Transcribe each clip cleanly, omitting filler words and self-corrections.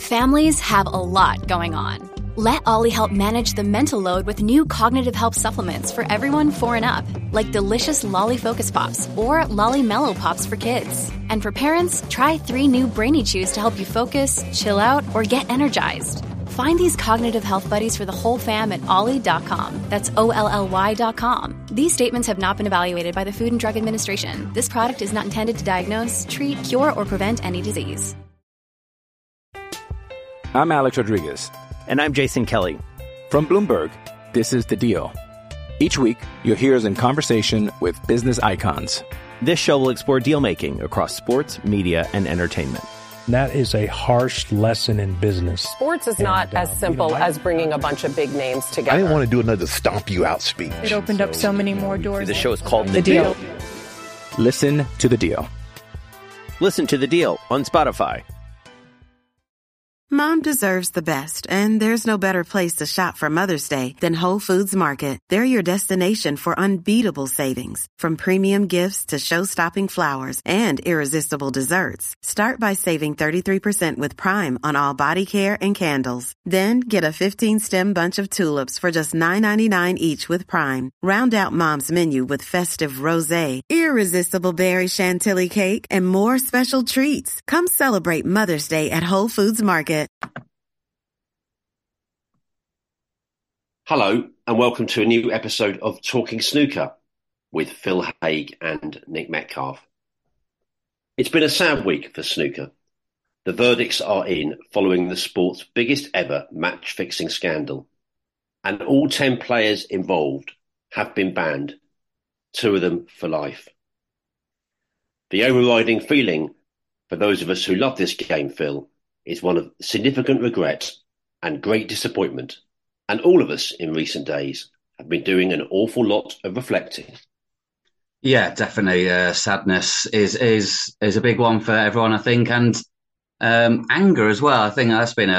Families have a lot going on. Let Ollie help manage the mental load with new cognitive help supplements for everyone 4 and up, like delicious Lolly Focus Pops or Lolly Mellow Pops for kids. And for parents, try 3 new Brainy Chews to help you focus, chill out, or get energized. Find these cognitive health buddies for the whole fam at ollie.com. That's OLLY.com. These statements have not been evaluated by the Food and Drug Administration. This product is not intended to diagnose, treat, cure, or prevent any disease. I'm Alex Rodriguez. And I'm Jason Kelly. From Bloomberg, this is The Deal. Each week, you'll hear us in conversation with business icons. This show will explore deal-making across sports, media, and entertainment. That is a harsh lesson in business. Sports is not as simple as bringing a bunch of big names together. I didn't want to do another stomp you out speech. It opened up so many more doors. The show is called The Deal. Listen to The Deal. Listen to The Deal on Spotify. Mom deserves the best, and there's no better place to shop for Mother's Day than Whole Foods Market. They're your destination for unbeatable savings, from premium gifts to show-stopping flowers and irresistible desserts. Start by saving 33% with Prime on all body care and candles. Then get a 15-stem bunch of tulips for just $9.99 each with Prime. Round out Mom's menu with festive rosé, irresistible berry chantilly cake, and more special treats. Come celebrate Mother's Day at Whole Foods Market. Hello and welcome to a new episode of Talking Snooker with Phil Haigh and Nick Metcalf. It's been a sad week for snooker. The verdicts are in following the sport's biggest ever match-fixing scandal, and all 10 players involved have been banned, 2 of them for life. The overriding feeling for those of us who love this game, Phil, is one of significant regret and great disappointment, and all of us in recent days have been doing an awful lot of reflecting. Yeah, definitely. Sadness is a big one for everyone, I think, and anger as well. I think that's been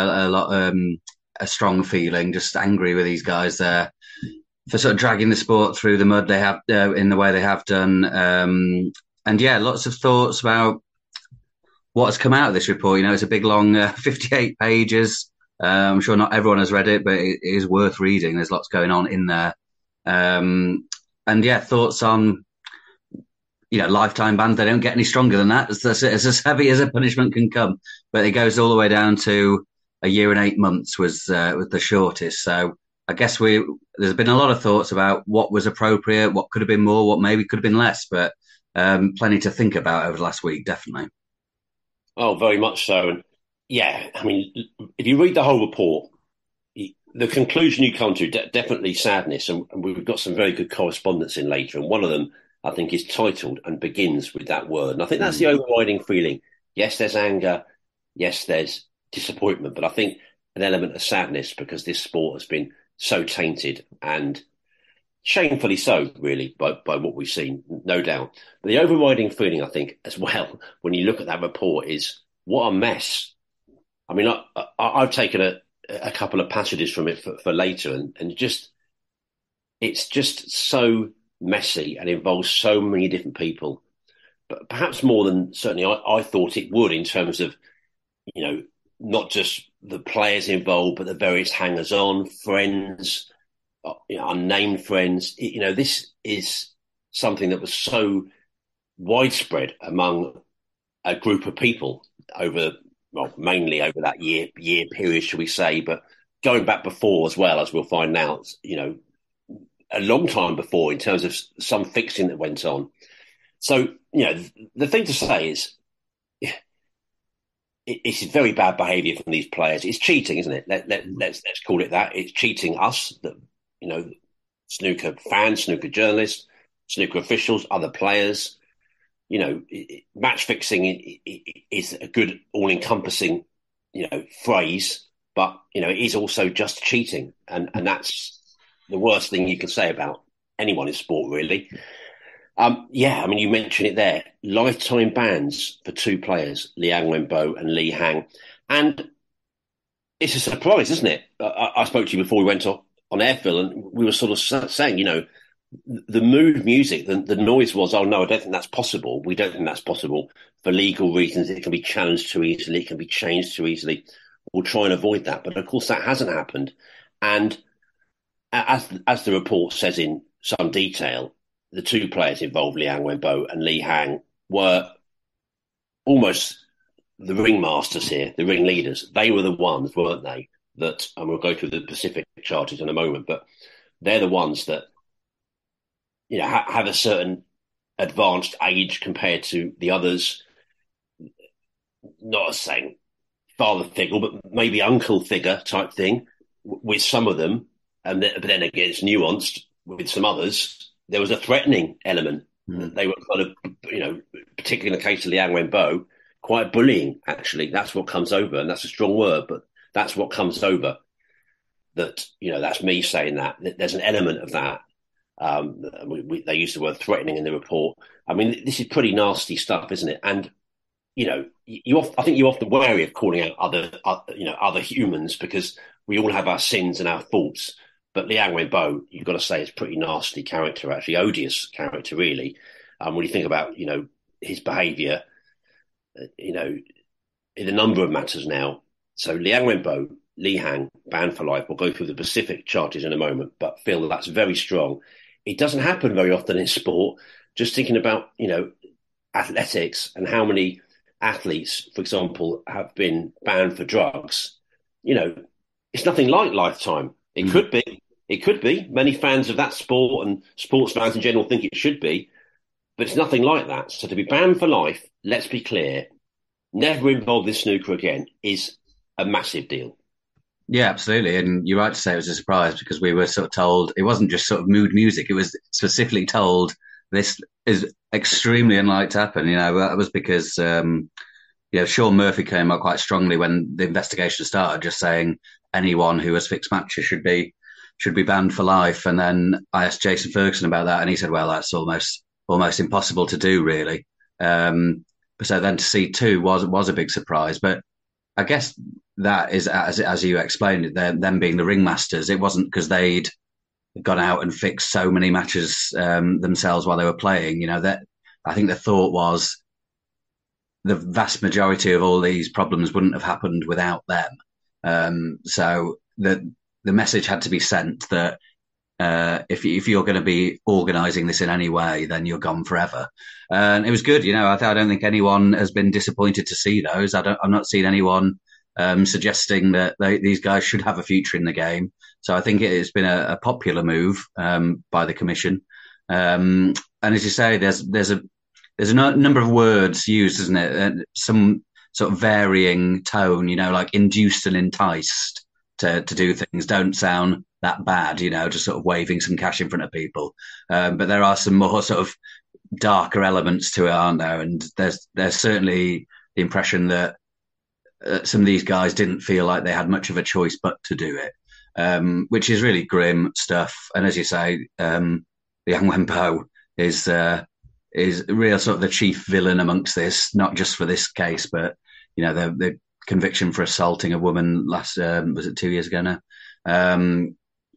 a strong feeling, just angry with these guys there for sort of dragging the sport through the mud they have in the way they have done. And yeah, lots of thoughts about what has come out of this report. You know, it's a big, long 58 pages. I'm sure not everyone has read it, but it is worth reading. There's lots going on in there. And yeah, thoughts on, lifetime bans. They don't get any stronger than that. It's as heavy as a punishment can come. But it goes all the way down to a year and 8 months was the shortest. So I guess there's been a lot of thoughts about what was appropriate, what could have been more, what maybe could have been less. But plenty to think about over the last week, definitely. Oh, very much so. And yeah, I mean, if you read the whole report, the conclusion you come to, definitely sadness. And we've got some very good correspondence in later. And one of them, I think, is titled and begins with that word. And I think that's the overriding feeling. Yes, there's anger. Yes, there's disappointment. But I think an element of sadness because this sport has been so tainted and shamefully so, really, by what we've seen, no doubt. But the overriding feeling, I think, as well, when you look at that report is what a mess. I mean, I've taken a couple of passages from it for later and it's just so messy and involves so many different people, but perhaps more than certainly I thought it would in terms of, not just the players involved, but the various hangers-on, friends, unnamed friends. This is something that was so widespread among a group of people mainly over that year period, shall we say, but going back before as well, as we'll find out, a long time before in terms of some fixing that went on. So, the thing to say is it's very bad behaviour from these players. It's cheating, isn't it? Let's call it that. It's cheating us, snooker fans, snooker journalists, snooker officials, other players. Match fixing is a good all-encompassing, phrase, but, it is also just cheating. And that's the worst thing you can say about anyone in sport, really. You mentioned it there. Lifetime bans for 2 players, Liang Wenbo and Li Hang. And it's a surprise, isn't it? I spoke to you before we went on air, Phil, and we were sort of saying, the mood music, the noise was, oh, no, I don't think that's possible. We don't think that's possible for legal reasons. It can be challenged too easily. It can be changed too easily. will try and avoid that. But of course, that hasn't happened. And as the report says in some detail, the two players involved, Liang Wenbo and Li Hang, were almost the ringmasters here, the ringleaders. They were the ones, weren't they, that, and we'll go through the Pacific charges in a moment, but they're the ones that, you know, have a certain advanced age compared to the others. Not saying father figure, but maybe uncle figure type thing with some of them. But then again, it's nuanced with some others. There was a threatening element. They were kind of, you know, particularly in the case of Liang Wenbo, quite bullying, actually. That's what comes over. And that's a strong word, but that's what comes over. That, you know, that's me saying that. There's an element of that. They use the word threatening in the report. I mean, this is pretty nasty stuff, isn't it? And, you know, I think you're often wary of calling out other humans, because we all have our sins and our faults. But Liang Wenbo, you've got to say, is pretty nasty character, actually odious character, really. When you think about, you know, his behaviour, you know, in a number of matters now. So Liang Wenbo, Li Hang, banned for life. We'll go through the Pacific charges in a moment, but feel that's very strong. It doesn't happen very often in sport. Just thinking about, you know, athletics and how many athletes, for example, have been banned for drugs. You know, it's nothing like Lifetime. It could be. It could be. Many fans of that sport and sports fans in general think it should be, but it's nothing like that. So to be banned for life, let's be clear, never involved in snooker again is a massive deal. Yeah, absolutely. And you're right to say it was a surprise, because we were sort of told it wasn't just sort of mood music. It was specifically told this is extremely unlikely to happen. You know, that was because, Sean Murphy came out quite strongly when the investigation started, just saying anyone who has fixed matches should be banned for life. And then I asked Jason Ferguson about that, and he said, well, that's almost impossible to do, really. So then to see two was a big surprise. But I guess that is, as you explained it, them being the ringmasters. It wasn't because they'd gone out and fixed so many matches themselves while they were playing. You know, that I think the thought was the vast majority of all these problems wouldn't have happened without them. So the message had to be sent that if you're going to be organising this in any way, then you're gone forever. And it was good. You know, I don't think anyone has been disappointed to see those. I've not seen anyone suggesting that these guys should have a future in the game. So I think it's been a popular move by the Commission. And as you say, there's a number of words used, isn't it? Some sort of varying tone, you know, like induced and enticed to do things don't sound that bad, you know, just sort of waving some cash in front of people. But there are some more sort of darker elements to it, aren't there? And there's certainly the impression that some of these guys didn't feel like they had much of a choice but to do it, which is really grim stuff. And as you say, Liang Wenbo is real sort of the chief villain amongst this, not just for this case, but, you know, the conviction for assaulting a woman was it 2 years ago now?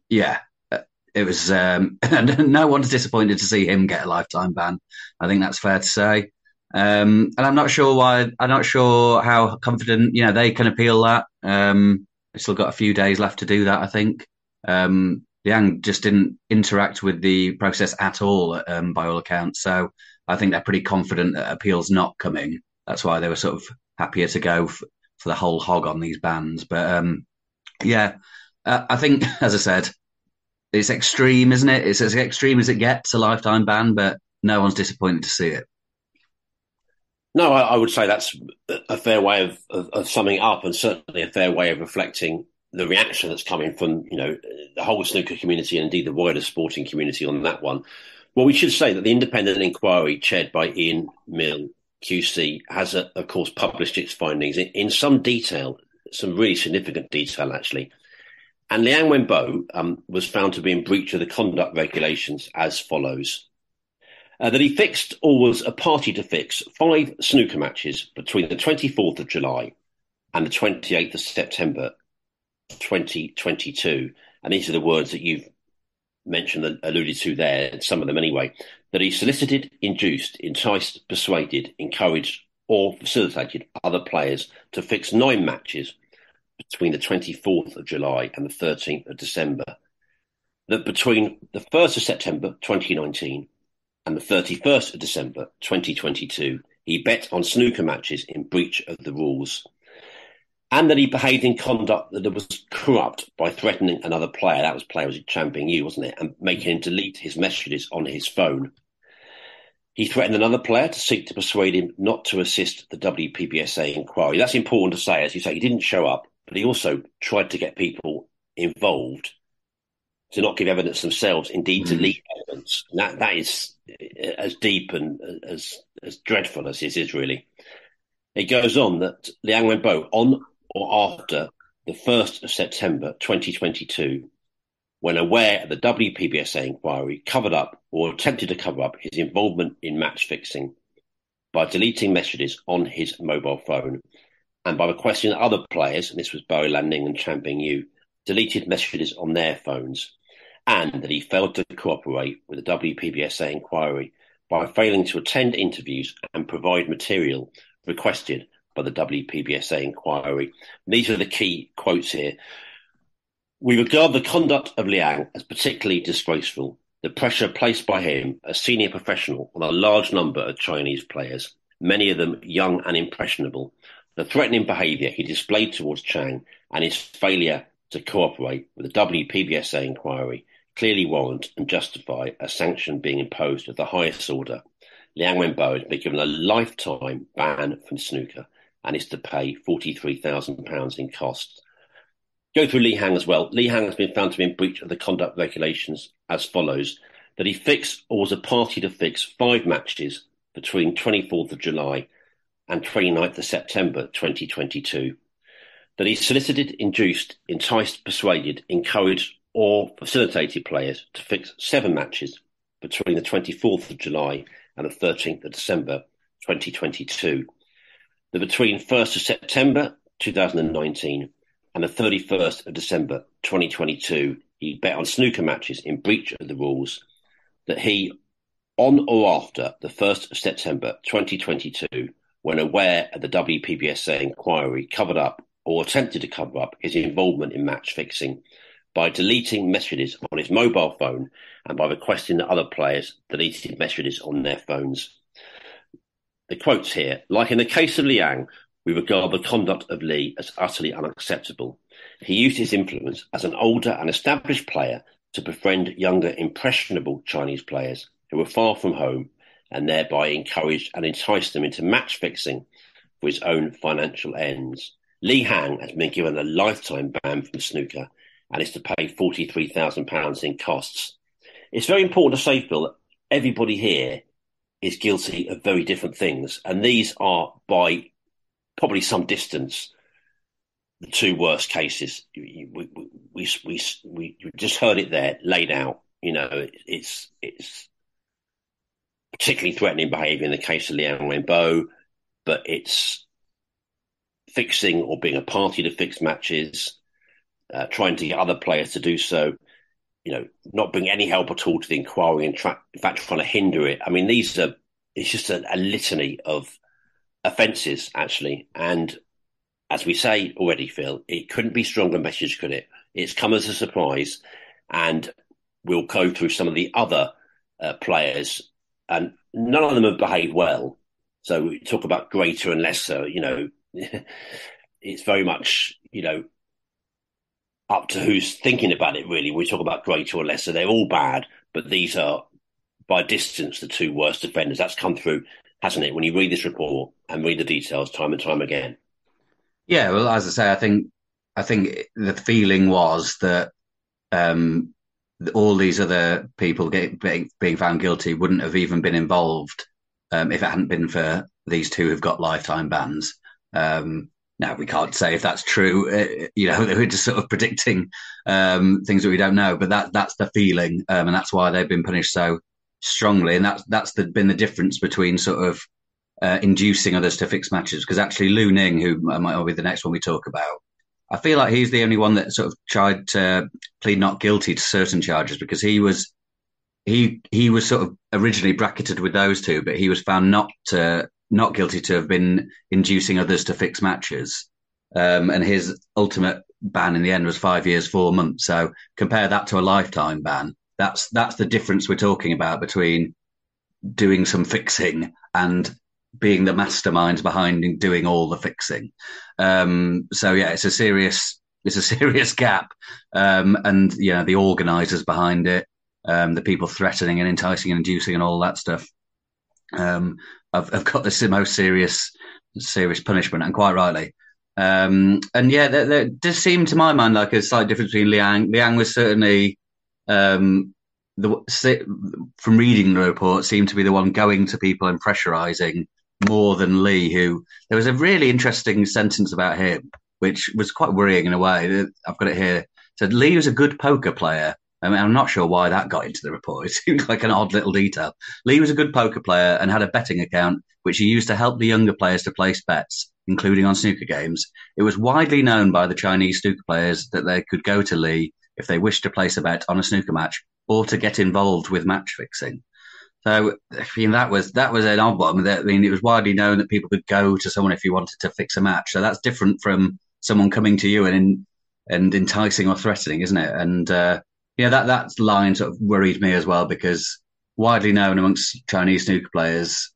It was, and no one's disappointed to see him get a lifetime ban. I think that's fair to say. And I'm not sure how confident, you know, they can appeal that. They've still got a few days left to do that, I think. Liang just didn't interact with the process at all, by all accounts. So I think they're pretty confident that appeal's not coming. That's why they were sort of happier to go for the whole hog on these bans. But I think, as I said, it's extreme, isn't it? It's as extreme as it gets, a lifetime ban, but no one's disappointed to see it. No, I would say that's a fair way of summing it up, and certainly a fair way of reflecting the reaction that's coming from, you know, the whole snooker community and indeed the wider sporting community on that one. Well, we should say that the independent inquiry chaired by Ian Mill, QC, has, of course, published its findings in some detail, some really significant detail, actually. And Liang Wenbo was found to be in breach of the conduct regulations as follows. That he fixed, or was a party to fix, 5 snooker matches between the 24th of July and the 28th of September 2022. And these are the words that you've mentioned, alluded to there, some of them anyway. That he solicited, induced, enticed, persuaded, encouraged, or facilitated other players to fix 9 matches between the 24th of July and the 13th of December. That between the 1st of September 2019 and the 31st of December 2022, he bet on snooker matches in breach of the rules, and that he behaved in conduct that was corrupt by threatening another player. That was player was Chan Ping-yu, wasn't it? And making him delete his messages on his phone. He threatened another player to seek to persuade him not to assist the WPBSA inquiry. That's important to say. As you say, he didn't show up, but he also tried to get people involved to not give evidence themselves, indeed to leak evidence. That is as deep and as dreadful as it is, really. It goes on that Liang Wenbo, on or after the 1st of September 2022, when aware of the WPBSA inquiry, covered up or attempted to cover up his involvement in match fixing by deleting messages on his mobile phone and by requesting that other players, and this was Bowie Lanning and Chan Ping-yu, deleted messages on their phones, and that he failed to cooperate with the WPBSA inquiry by failing to attend interviews and provide material requested by the WPBSA inquiry. These are the key quotes here. We regard the conduct of Liang as particularly disgraceful. The pressure placed by him, a senior professional, on a large number of Chinese players, many of them young and impressionable, the threatening behaviour he displayed towards Chang, and his failure to cooperate with the WPBSA inquiry clearly warrant and justify a sanction being imposed of the highest order. Liang Wenbo has been given a lifetime ban from snooker and is to pay £43,000 in costs. Go through Li Hang as well. Li Hang has been found to be in breach of the conduct regulations as follows: that he fixed or was a party to fix 5 matches between 24th of July and 29th of September 2022. That he solicited, induced, enticed, persuaded, encouraged or facilitated players to fix 7 matches between the 24th of July and the 13th of December 2022. That between 1st of September 2019 and the 31st of December 2022, he bet on snooker matches in breach of the rules. That he, on or after the 1st of September 2022, when aware of the WPBSA inquiry, covered up or attempted to cover up his involvement in match fixing by deleting messages on his mobile phone and by requesting that other players deleted messages on their phones. The quotes here: like in the case of Liang, we regard the conduct of Li as utterly unacceptable. He used his influence as an older and established player to befriend younger, impressionable Chinese players who were far from home, and thereby encouraged and enticed them into match fixing for his own financial ends. Li Hang has been given a lifetime ban from snooker and is to pay £43,000 in costs. It's very important to say, Phil, that everybody here is guilty of very different things, and these are by probably some distance the 2 worst cases. We just heard it there laid out. You know, it's particularly threatening behaviour in the case of Liang Wenbo, but it's fixing or being a party to fix matches, trying to get other players to do so, you know, not bring any help at all to the inquiry and in fact trying to hinder it. I mean, it's just a litany of offences, actually. And as we say already, Phil, it couldn't be stronger message, could it? It's come as a surprise. And we'll go through some of the other players, and none of them have behaved well. So we talk about greater and lesser, you know, it's very much, you know, up to who's thinking about it, really. We talk about greater or lesser. They're all bad, but these are, by distance, the 2 worst offenders. That's come through, hasn't it, when you read this report and read the details time and time again? Yeah, well, as I say, I think the feeling was that all these other people being found guilty wouldn't have even been involved if it hadn't been for these 2 who've got lifetime bans. Now, we can't say if that's true. You know, we're just sort of predicting things that we don't know, but that's the feeling, and that's why they've been punished so strongly. And that's been the difference between sort of inducing others to fix matches. Because actually, Lu Ning, who might be the next one we talk about, I feel like he's the only one that sort of tried to plead not guilty to certain charges, because he was sort of originally bracketed with those 2, but he was found not guilty to have been inducing others to fix matches. And his ultimate ban in the end was 5 years, 4 months. So compare that to a lifetime ban. That's the difference we're talking about between doing some fixing and being the masterminds behind doing all the fixing. So yeah, it's a serious gap. And the organisers behind it, the people threatening and enticing and inducing and all that stuff, have got the most serious punishment, and quite rightly. And yeah, there does seem to my mind like a slight difference between Liang. Liang was certainly, from reading the report, seemed to be the one going to people and pressurising more than Lee, who there was a really interesting sentence about him, which was quite worrying in a way. I've got it here. It said Lee was a good poker player. I mean, I'm not sure why that got into the report. It seemed like an odd little detail. Lee was a good poker player and had a betting account, which he used to help the younger players to place bets, including on snooker games. It was widely known by the Chinese snooker players that they could go to Lee if they wished to place a bet on a snooker match or to get involved with match fixing. So, I mean, that was an odd one. I mean, it was widely known that people could go to someone if you wanted to fix a match. So that's different from someone coming to you and enticing or threatening, isn't it? And that line sort of worried me as well, because widely known amongst Chinese snooker players,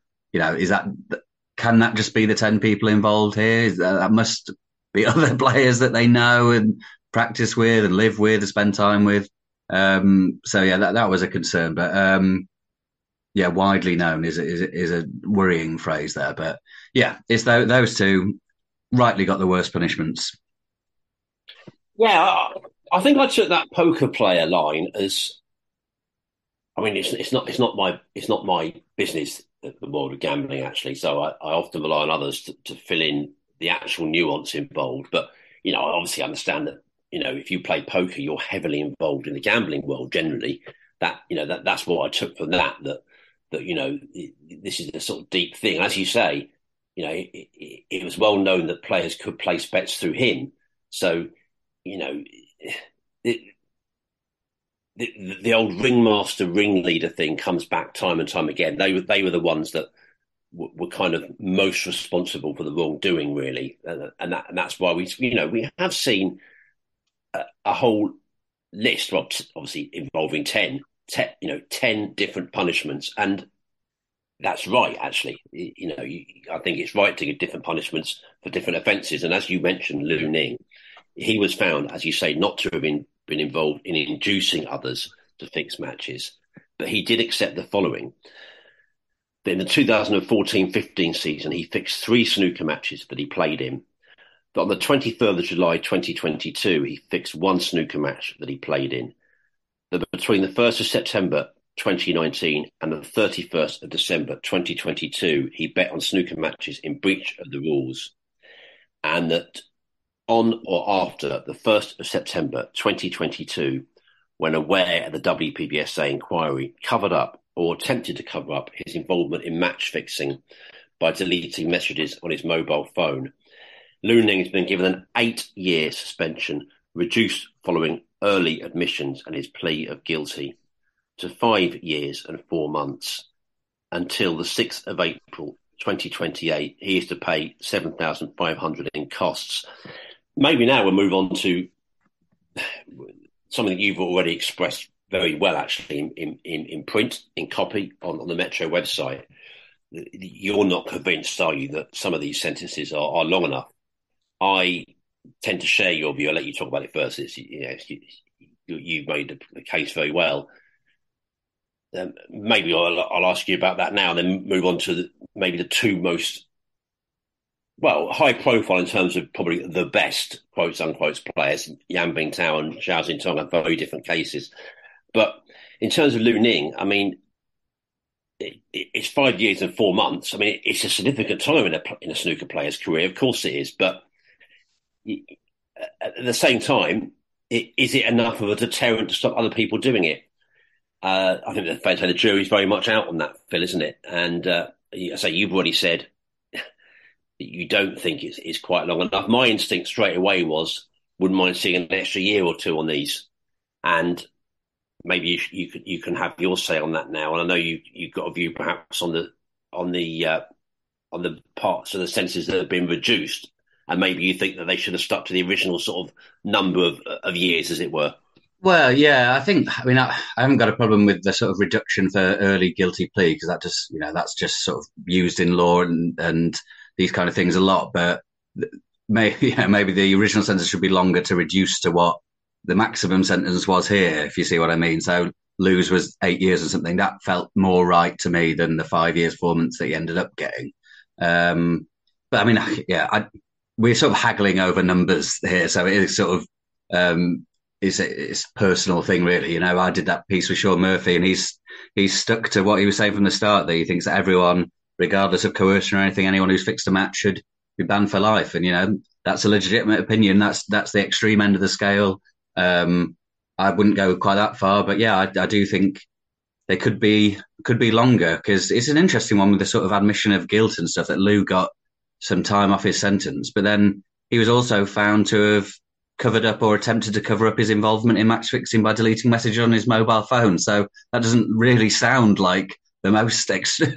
can that just be the 10 people involved here? That must be other players that they know and practice with and live with and spend time with. So yeah, that was a concern, but widely known is a worrying phrase there. But yeah, it's those two rightly got the worst punishments. Yeah, I think I took that poker player line as, I mean, it's not my business, the world of gambling, actually. So I often rely on others to fill in the actual nuance involved. But I obviously understand that if you play poker, you're heavily involved in the gambling world generally. That's what I took from that this is a sort of deep thing. As you say, it was well known that players could place bets through him. So, the old ringmaster, ringleader thing comes back time and time again. They were the ones that were kind of most responsible for the wrongdoing, really, and that's why we have seen a whole list, well, obviously involving 10 different punishments, and that's right. Actually, I think it's right to give different punishments for different offences. And as you mentioned, Lu Ning, he was found, as you say, not to have been involved in inducing others to fix matches, but he did accept the following. That in the 2014-15 season, he fixed 3 snooker matches that he played in. That on the 23rd of July 2022, he fixed 1 snooker match that he played in. That between the 1st of September 2019 and the 31st of December 2022, he bet on snooker matches in breach of the rules. And that on or after the 1st of September 2022, when aware of the WPBSA inquiry, covered up or attempted to cover up his involvement in match fixing by deleting messages on his mobile phone. Lu Ning has been given an 8-year suspension, reduced following early admissions and his plea of guilty, to 5 years and 4 months. Until the 6th of April 2028, he is to pay $7,500 in costs. Maybe now we'll move on to something that you've already expressed very well, actually, in print, in copy, on the Metro website. You're not convinced, are you, that some of these sentences are long enough? I tend to share your view. I'll let you talk about it first. You've made the case very well. Maybe I'll ask you about that now, and then move on to maybe the two most, high profile in terms of probably the best, quotes unquote, players. Yan Bingtao and Zhao Xintong are very different cases. But in terms of Lu Ning, I mean, it's 5 years and 4 months. I mean, it's a significant time in a snooker player's career. Of course it is. But at the same time, is it enough of a deterrent to stop other people doing it? I think the jury's very much out on that, Phil, isn't it? And I say you've already said that you don't think it's quite long enough. My instinct straight away was, wouldn't mind seeing an extra year or two on these. And maybe you can have your say on that now. And I know you've got a view perhaps on the parts of the sentences that have been reduced. and maybe you think that they should have stuck to the original sort of number of years, as it were. Well, yeah, I haven't got a problem with the sort of reduction for early guilty plea because that's just sort of used in law and these kind of things a lot. But maybe the original sentence should be longer to reduce to what the maximum sentence was here, if you see what I mean. So Lou's was 8 years or something. That felt more right to me than the 5 years, 4 months that he ended up getting. But I mean, we're sort of haggling over numbers here, so it is sort of it's a personal thing, really. You know, I did that piece with Sean Murphy, and he's stuck to what he was saying from the start. That he thinks that everyone, regardless of coercion or anything, anyone who's fixed a match should be banned for life. And you know, that's a legitimate opinion. That's the extreme end of the scale. I wouldn't go quite that far, but yeah, I do think they could be longer because it's an interesting one with the sort of admission of guilt and stuff that Lou got some time off his sentence, but then he was also found to have covered up or attempted to cover up his involvement in match fixing by deleting messages on his mobile phone. So that doesn't really sound like the most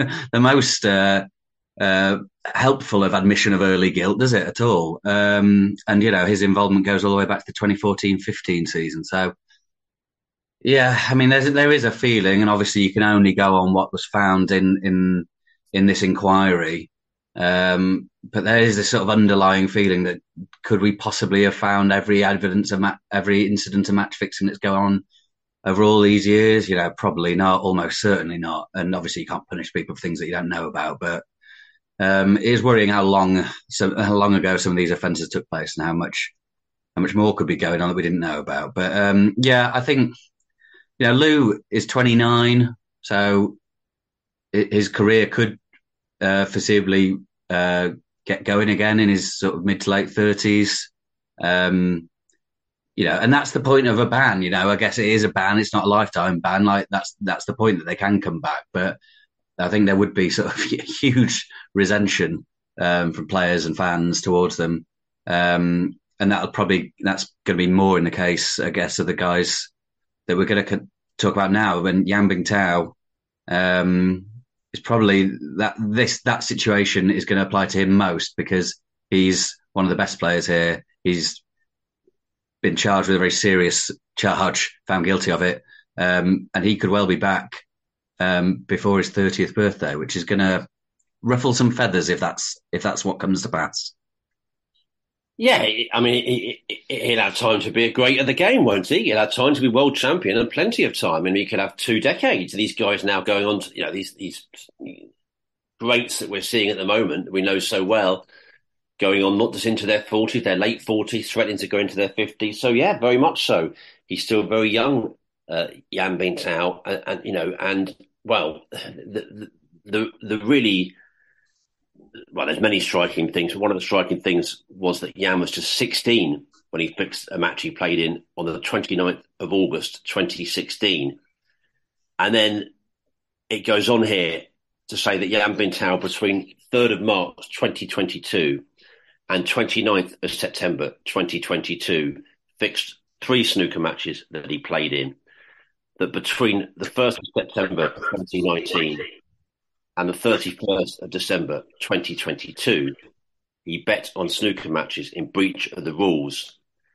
helpful of admission of early guilt, does it at all? And you know, his involvement goes all the way back to the 2014-15 season. So yeah, I mean, there is a feeling, and obviously you can only go on what was found in this inquiry. But there is this sort of underlying feeling that could we possibly have found every evidence of every incident of match fixing that's going on over all these years? You know, probably not, almost certainly not. And obviously you can't punish people for things that you don't know about. But it is worrying how long ago some of these offences took place and how much more could be going on that we didn't know about. But yeah, I think, you know, Lou is 29, so his career could foreseeably get going again in his sort of mid to late 30s. You know, and that's the point of a ban. You know, I guess it is a ban. It's not a lifetime ban. Like that's the point, that they can come back. But I think there would be sort of huge resentment from players and fans towards them. And that's going to be more in the case, I guess, of the guys that we're going to talk about now. When Yan Bingtao is probably that situation is going to apply to him most because he's one of the best players here. He's been charged with a very serious charge, found guilty of it, and he could well be back before his 30th birthday, which is going to ruffle some feathers if that's what comes to pass. Yeah, I mean, he'll have time to be great at the game, won't he? He'll have time to be world champion and plenty of time. And he could have 2 decades. These guys now going on to, you know, these greats that we're seeing at the moment, we know so well, going on not just into their 40s, their late 40s, threatening to go into their 50s. So yeah, very much so. He's still very young, Yan Bingtao, and you know, and well, the really. Well, there's many striking things. One of the striking things was that Yan was just 16 when he fixed a match he played in on the 29th of August, 2016. And then it goes on here to say that Yan Bingtao between 3rd of March, 2022 and 29th of September, 2022, fixed 3 snooker matches that he played in. That between the 1st of September, 2019 and the 31st of December 2022, he bet on snooker matches in breach of the rules.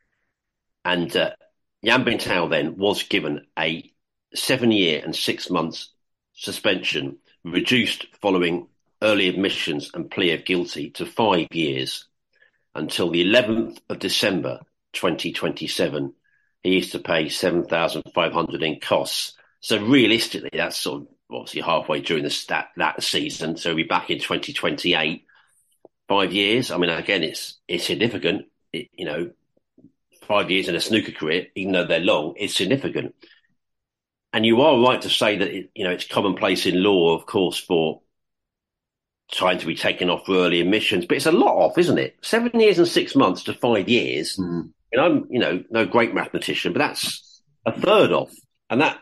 And Yan Bingtao then was given a 7-year and 6 months suspension, reduced following early admissions and plea of guilty to 5 years until the 11th of December 2027. He is to pay $7,500 in costs. So realistically, that's sort of obviously halfway during that season, so he'll be back in 2028. 5 years. I mean, again, it's significant. You know, 5 years in a snooker career, even though they're long, it's significant. And you are right to say that it's commonplace in law, of course, for trying to be taken off for early admissions, but it's a lot off, isn't it? 7 years and 6 months to 5 years. And I'm, no great mathematician, but that's a third off, and that,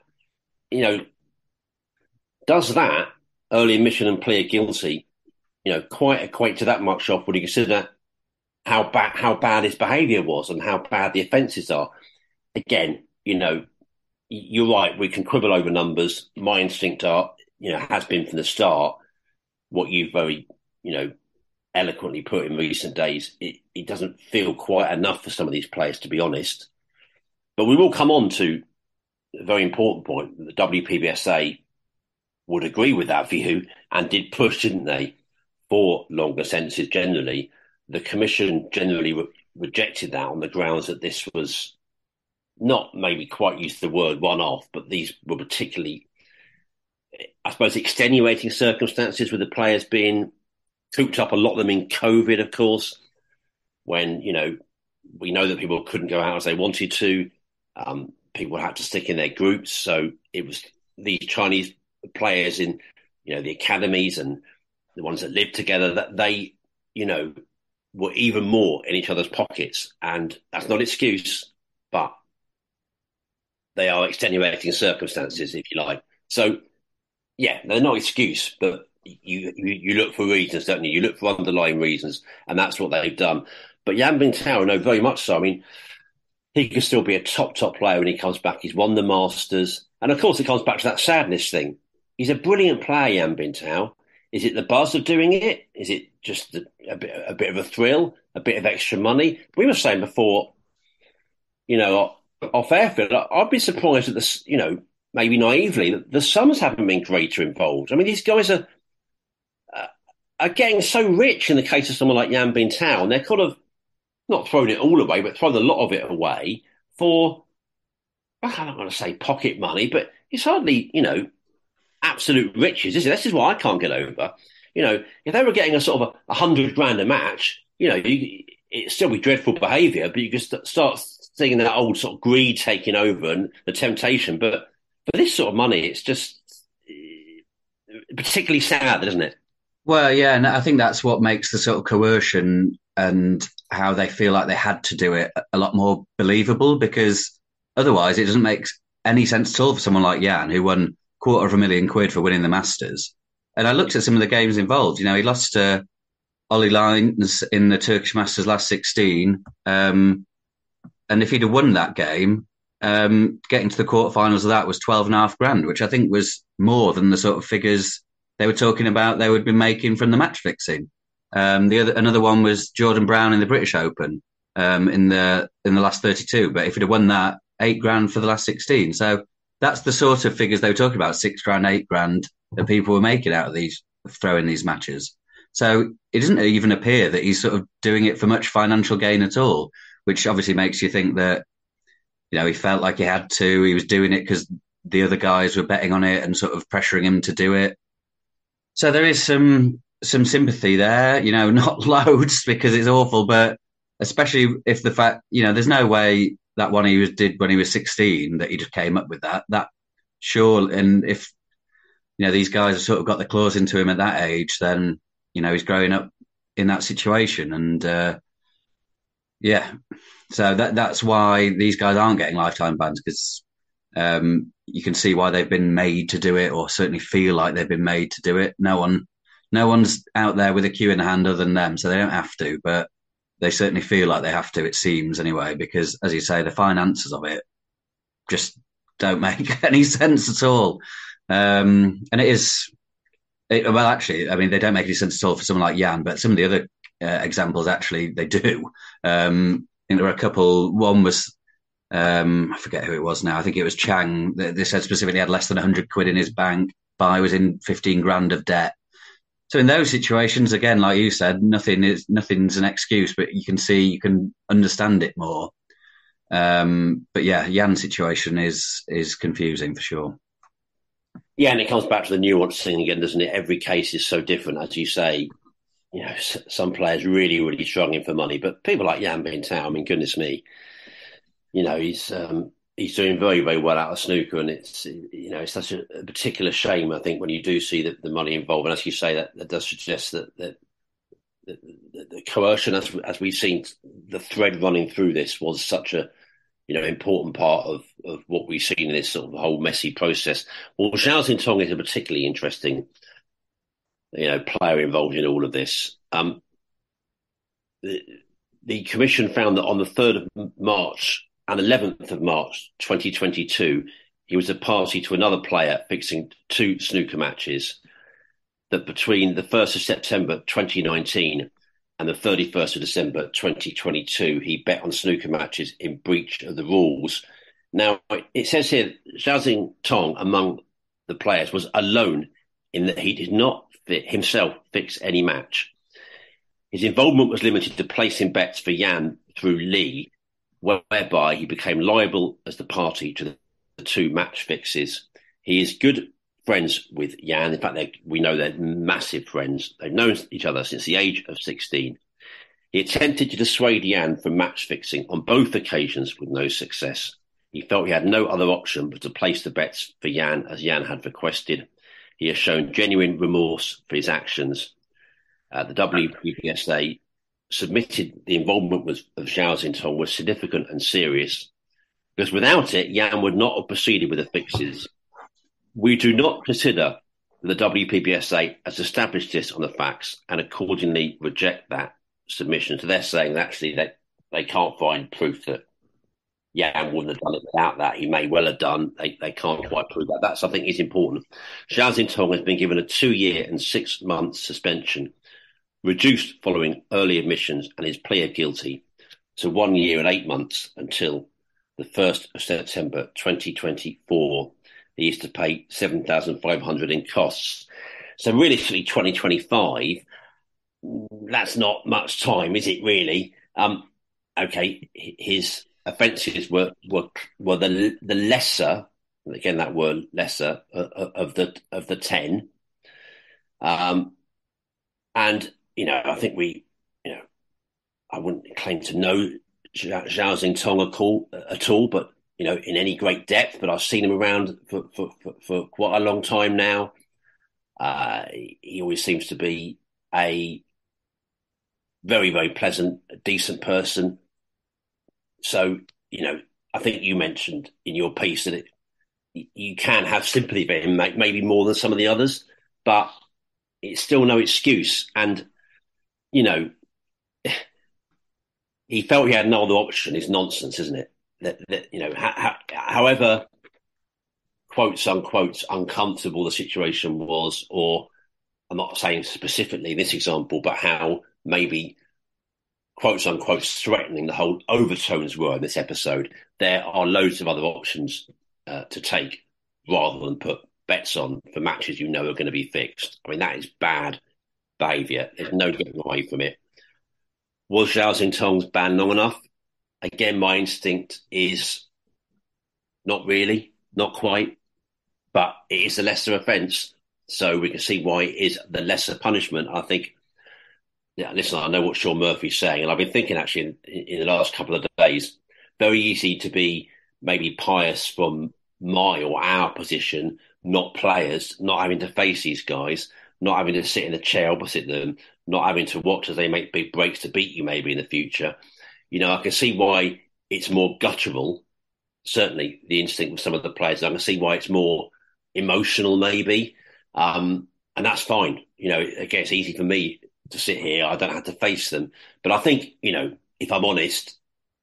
does that early admission and plea guilty, quite equate to that much off when you consider how bad his behaviour was and how bad the offences are? Again, you're right. We can quibble over numbers. My instinct has been from the start what you've very, eloquently put in recent days, it doesn't feel quite enough for some of these players, to be honest. But we will come on to a very important point. The WPBSA would agree with that view and did push, didn't they, for longer sentences generally. The Commission generally rejected that on the grounds that this was not maybe quite used the word one-off, but these were particularly, I suppose, extenuating circumstances with the players being cooped up, a lot of them in COVID, of course, when, we know that people couldn't go out as they wanted to. People had to stick in their groups. So it was these Chinese players in, the academies and the ones that lived together, that they, were even more in each other's pockets. And that's not an excuse, but they are extenuating circumstances, if you like. So, yeah, they're not an excuse, but you look for reasons, don't you? You look for underlying reasons, and that's what they've done. But Yan Bingtao, no, very much so. I mean, he could still be a top player when he comes back. He's won the Masters. And, of course, it comes back to that sadness thing. He's a brilliant player, Yan Bingtao. Is it the buzz of doing it? Is it just a bit of a thrill, a bit of extra money? We were saying before, off airfield, I'd be surprised at this, maybe naively, that the sums haven't been greater involved. I mean, these guys are getting so rich in the case of someone like Yan Bingtao, and they're kind of not throwing it all away, but throwing a lot of it away for, I'm not going to say pocket money, but it's hardly, absolute riches, is it? This is what I can't get over. If they were getting a sort of $100,000 a match, it'd still be dreadful behaviour, but you could start seeing that old sort of greed taking over and the temptation. But for this sort of money, it's just particularly sad, isn't it? Well, yeah, and I think that's what makes the sort of coercion and how they feel like they had to do it a lot more believable, because otherwise it doesn't make any sense at all for someone like Yan, who won £250,000 for winning the Masters. And I looked at some of the games involved. He lost to Ollie Lines in the Turkish Masters last 16. And if he'd have won that game, getting to the quarterfinals of that was $12,500, which I think was more than the sort of figures they were talking about they would be making from the match fixing. Another one was Jordan Brown in the British Open in the last 32. But if he'd have won that, $8,000 for the last 16. So that's the sort of figures they were talking about, $6,000, $8,000 that people were making out of throwing these matches. So it doesn't even appear that he's sort of doing it for much financial gain at all, which obviously makes you think that, he felt like he had to. He was doing it because the other guys were betting on it and sort of pressuring him to do it. So there is some sympathy there, not loads because it's awful, but especially if the fact, there's no way that one he did when he was 16 that he just came up with that sure. And if, these guys have sort of got the claws into him at that age, then, he's growing up in that situation. And, so that's why these guys aren't getting lifetime bans, because you can see why they've been made to do it, or certainly feel like they've been made to do it. No one's out there with a cue in the hand other than them, so they don't have to, but they certainly feel like they have to, it seems anyway, because, as you say, the finances of it just don't make any sense at all. And well, actually, I mean, they don't make any sense at all for someone like Yan, but some of the other examples, actually, they do. I think there were a couple. One was, I forget who it was now. I think it was Chang. They said specifically had less than £100 in his bank. Bai was in $15,000 of debt. So in those situations, again, like you said, nothing's an excuse, but you can understand it more. But yeah, Yan's situation is confusing for sure. Yeah, and it comes back to the nuance thing again, doesn't it? Every case is so different, as you say. Some players really, really struggling for money, but people like Yan Bingtao, I mean, goodness me, he's doing very, very well out of snooker, and it's such a particular shame, I think, when you do see the money involved. And as you say, that does suggest that the coercion, as we've seen, the thread running through this was such a important part of what we've seen in this sort of whole messy process. Well, Zhao Xintong is a particularly interesting player involved in all of this. The Commission found that on the 3rd of March and 11th of March 2022, he was a party to another player fixing 2 snooker matches, that between the 1st of September 2019 and the 31st of December 2022, he bet on snooker matches in breach of the rules. Now, it says here, Zhao Xintong, among the players, was alone in that he did not himself fix any match. His involvement was limited to placing bets for Yan through Li, whereby he became liable as the party to the two match fixes. He is good friends with Yan. In fact, we know they're massive friends. They've known each other since the age of 16. He attempted to dissuade Yan from match fixing on both occasions with no success. He felt he had no other option but to place the bets for Yan as Yan had requested. He has shown genuine remorse for his actions. The WPPSA submitted the involvement of Zhao Xintong was significant and serious, because without it, Yan would not have proceeded with the fixes. We do not consider the WPPSA has established this on the facts and accordingly reject that submission. So they're saying that actually they can't find proof that Yan wouldn't have done it without that. He may well have done. They can't quite prove that. That, I think, is important. Zhao Xintong has been given a 2-year and 6-month suspension, reduced following early admissions, and is pleaded guilty to 1 year and 8 months until the 1st of September 2024. He is to pay $7,500 in costs. So realistically, 2025, that's not much time, is it really? Okay, his offences were the lesser, again that word lesser, of the 10. And I think I wouldn't claim to know Zhao Xintong at all, but in any great depth. But I've seen him around for quite a long time now. He always seems to be a very, very pleasant, decent person. So, I think you mentioned in your piece that you can have sympathy for him, maybe more than some of the others, but it's still no excuse. And, he felt he had no other option. It's nonsense, isn't it? However, quotes, unquote, uncomfortable the situation was, or I'm not saying specifically this example, but how maybe quotes, unquote, threatening the whole overtones were in this episode. There are loads of other options to take rather than put bets on for matches are going to be fixed. I mean, that is bad behaviour. There's no getting away from it. Was Zhao Xintong's ban long enough? Again, my instinct is not really, not quite, but it is a lesser offence. So we can see why it is the lesser punishment. I think, listen, I know what Sean Murphy's saying, and I've been thinking actually in the last couple of days, very easy to be maybe pious from my or our position, not players, not having to face these guys, not having to sit in the chair opposite them, not having to watch as they make big breaks to beat you maybe in the future. I can see why it's more guttural, certainly the instinct of some of the players. I can see why it's more emotional maybe, and that's fine. Again, it's easy for me to sit here. I don't have to face them. But I think, if I'm honest,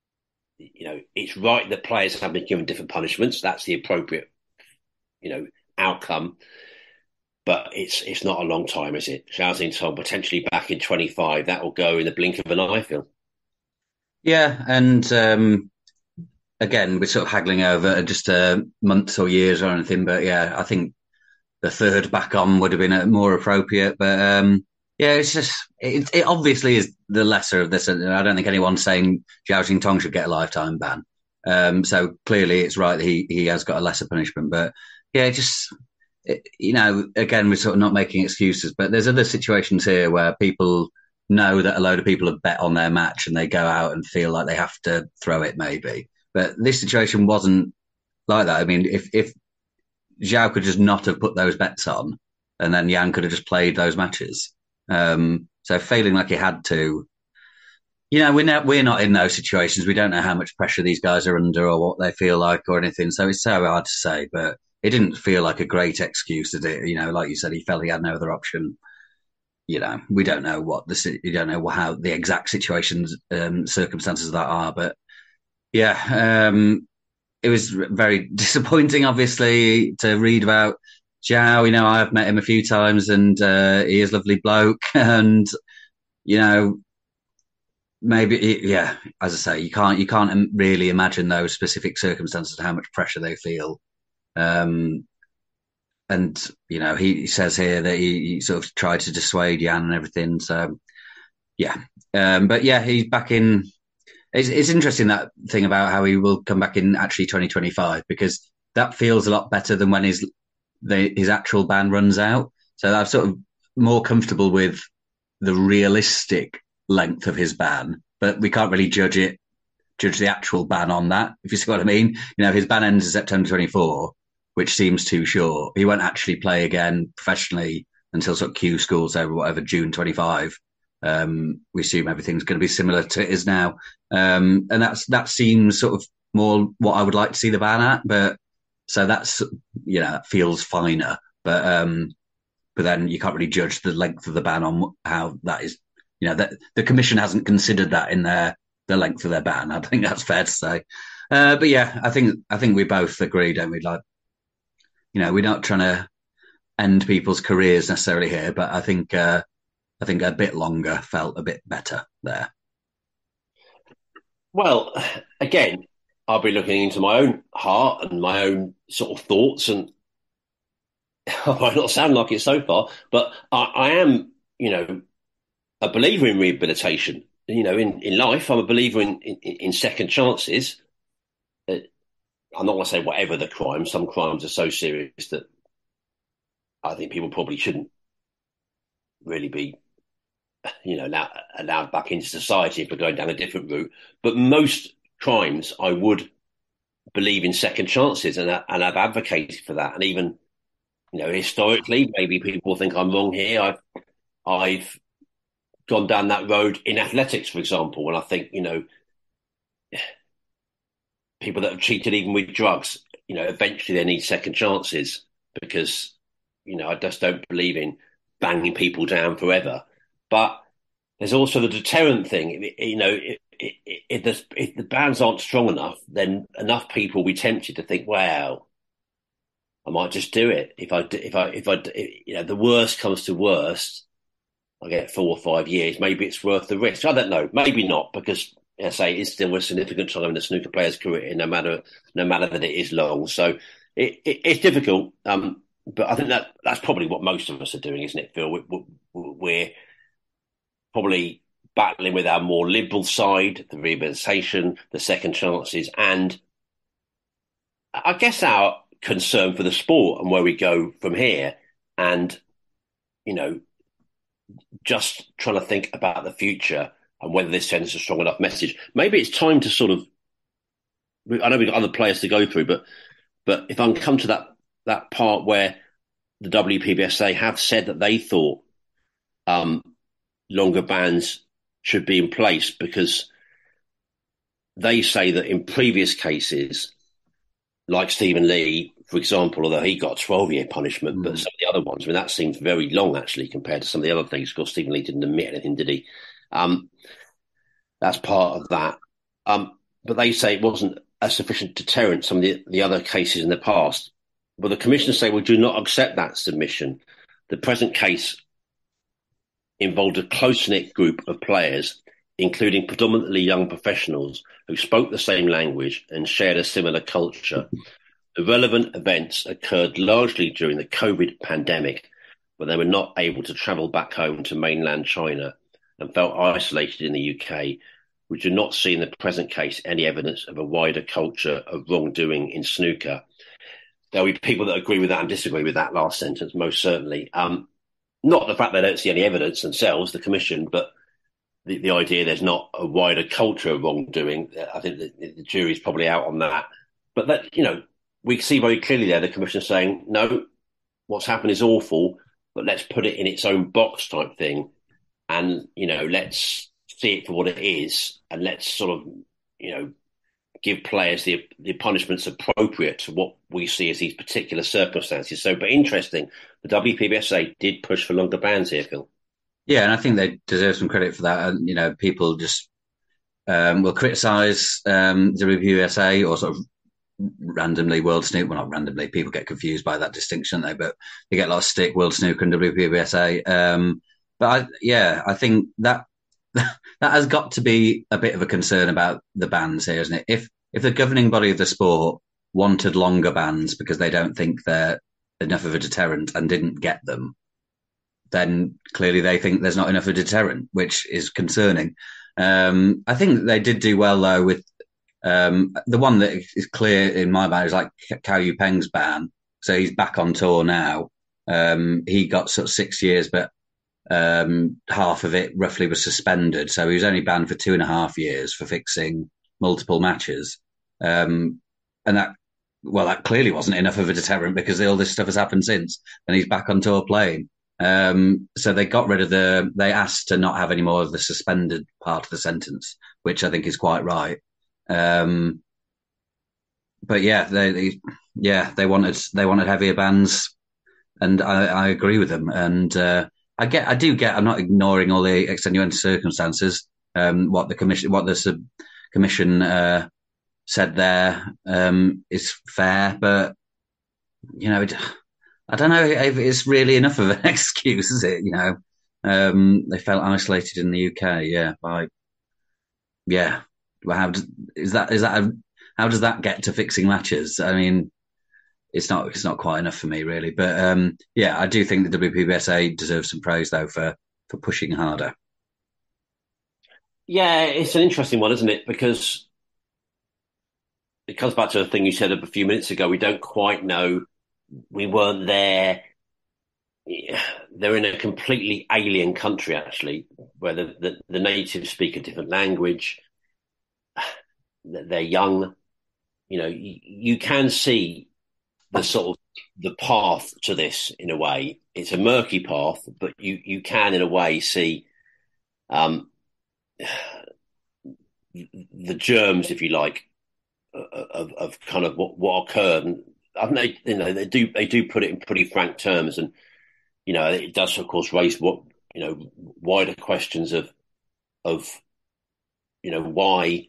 it's right that players have been given different punishments. That's the appropriate, outcome. But it's not a long time, is it? Zhao Xintong potentially back in 25. That will go in the blink of an eye, Phil. Yeah, and again, we're sort of haggling over just months or years or anything. But yeah, I think the third back on would have been more appropriate. But it's just, it obviously is the lesser of this. I don't think anyone's saying Zhao Xintong should get a lifetime ban. So clearly it's right that he has got a lesser punishment. But yeah, again, we're sort of not making excuses, but there's other situations here where people know that a load of people have bet on their match and they go out and feel like they have to throw it maybe. But this situation wasn't like that. I mean, if Zhao could just not have put those bets on and then Yan could have just played those matches. So failing like he had to, we're not in those situations. We don't know how much pressure these guys are under or what they feel like or anything. So it's so hard to say, but it didn't feel like a great excuse, did it? Like you said, he felt he had no other option. We don't know how the exact situations, circumstances of that are, but yeah, it was very disappointing, obviously, to read about Zhao. I've met him a few times and he is a lovely bloke. And, maybe, yeah, as I say, you can't really imagine those specific circumstances and how much pressure they feel. And he says here that he sort of tried to dissuade Jan and everything. So yeah, but yeah, he's back in. It's interesting, that thing about how he will come back in actually 2025, because that feels a lot better than when his actual ban runs out. So I'm sort of more comfortable with the realistic length of his ban, but we can't really judge the actual ban on that, if you see what I mean. His ban ends in September 24, which seems too short. He won't actually play again professionally until sort of Q schools over whatever, June 25. We assume everything's going to be similar to it is now. And that seems sort of more what I would like to see the ban at, but so that's, that feels finer, but then you can't really judge the length of the ban on how that is, that the commission hasn't considered that in the length of their ban. I think that's fair to say. But yeah, I think we both agree, don't we? Like, we're not trying to end people's careers necessarily here, but I think a bit longer felt a bit better there. Well, again, I'll be looking into my own heart and my own sort of thoughts, and I might not sound like it so far, but I am, a believer in rehabilitation. In life, I'm a believer in second chances. I'm not going to say whatever the crime. Some crimes are so serious that I think people probably shouldn't really be, allowed back into society if we're going down a different route. But most crimes, I would believe in second chances, and I've advocated for that. And even, historically, maybe people think I'm wrong here. I've gone down that road in athletics, for example, and I think, people that have cheated even with drugs, eventually they need second chances, because, I just don't believe in banging people down forever. But there's also the deterrent thing. If the bans aren't strong enough, then enough people will be tempted to think, "Wow, I might just do it." If the worst comes to worst, I get 4 or 5 years. Maybe it's worth the risk. I don't know. Maybe not, because, as I say, it's still a significant time in a snooker player's career, no matter that it is long. So it's difficult. But I think that's probably what most of us are doing, isn't it, Phil? We're probably battling with our more liberal side, the rehabilitation, the second chances, and I guess our concern for the sport and where we go from here. And, just trying to think about the future and whether this sends a strong enough message. Maybe it's time to sort of, I know we've got other players to go through, but if I can come to that part where the WPBSA have said that they thought longer bans should be in place, because they say that in previous cases, like Stephen Lee, for example, although he got a 12-year punishment, but some of the other ones, that seems very long, actually, compared to some of the other things. Of course, Stephen Lee didn't admit anything, did he? That's part of that. But they say it wasn't a sufficient deterrent, some of the other cases in the past. But the commissioners say we do not accept that submission. The present case involved a close-knit group of players, including predominantly young professionals who spoke the same language and shared a similar culture. The relevant events occurred largely during the COVID pandemic, when they were not able to travel back home to mainland China and felt isolated in the UK. We do not see in the present case any evidence of a wider culture of wrongdoing in snooker. There'll be people that agree with that and disagree with that last sentence, most certainly. Not the fact they don't see any evidence themselves, the commission, but the idea there's not a wider culture of wrongdoing. I think the jury's probably out on that. But that, we see very clearly there the commission saying, no, what's happened is awful, but let's put it in its own box type thing. And, let's see it for what it is. And let's sort of, give players the punishments appropriate to what we see as these particular circumstances. So, but interesting, the WPBSA did push for longer bans here, Phil. Yeah, and I think they deserve some credit for that. And, people just will criticise the WPBSA or sort of randomly World Snooker. Well, not randomly, people get confused by that distinction, don't they? But they get a lot of stick, World Snooker and WPBSA. But I think that that has got to be a bit of a concern about the bans here, isn't it? If the governing body of the sport wanted longer bans because they don't think they're enough of a deterrent and didn't get them, then clearly they think there's not enough of a deterrent, which is concerning. I think they did do well though with the one that is clear in my mind is like Cao Yupeng's ban. So he's back on tour now. He got sort of 6 years, but half of it roughly was suspended. So he was only banned for 2.5 years for fixing multiple matches. And that clearly wasn't enough of a deterrent because all this stuff has happened since, and he's back on tour playing. So they got rid of they asked to not have any more of the suspended part of the sentence, which I think is quite right. But yeah, they wanted heavier bans, and I agree with them. And I'm not ignoring all the extenuating circumstances. What the commission said there is fair, but I don't know if it's really enough of an excuse, is it? They felt isolated in the UK. How does that get to fixing matches? I mean, it's not quite enough for me, really. But I do think the WPBSA deserves some praise though for pushing harder. Yeah, it's an interesting one, isn't it? Because it comes back to the thing you said a few minutes ago. We don't quite know. We weren't there. They're in a completely alien country, actually, where the natives speak a different language. They're young. You can see the sort of the path to this in a way. It's a murky path, but you can in a way see the germs, if you like, of kind of what occurred. And I think they do put it in pretty frank terms, and it does of course raise wider questions of why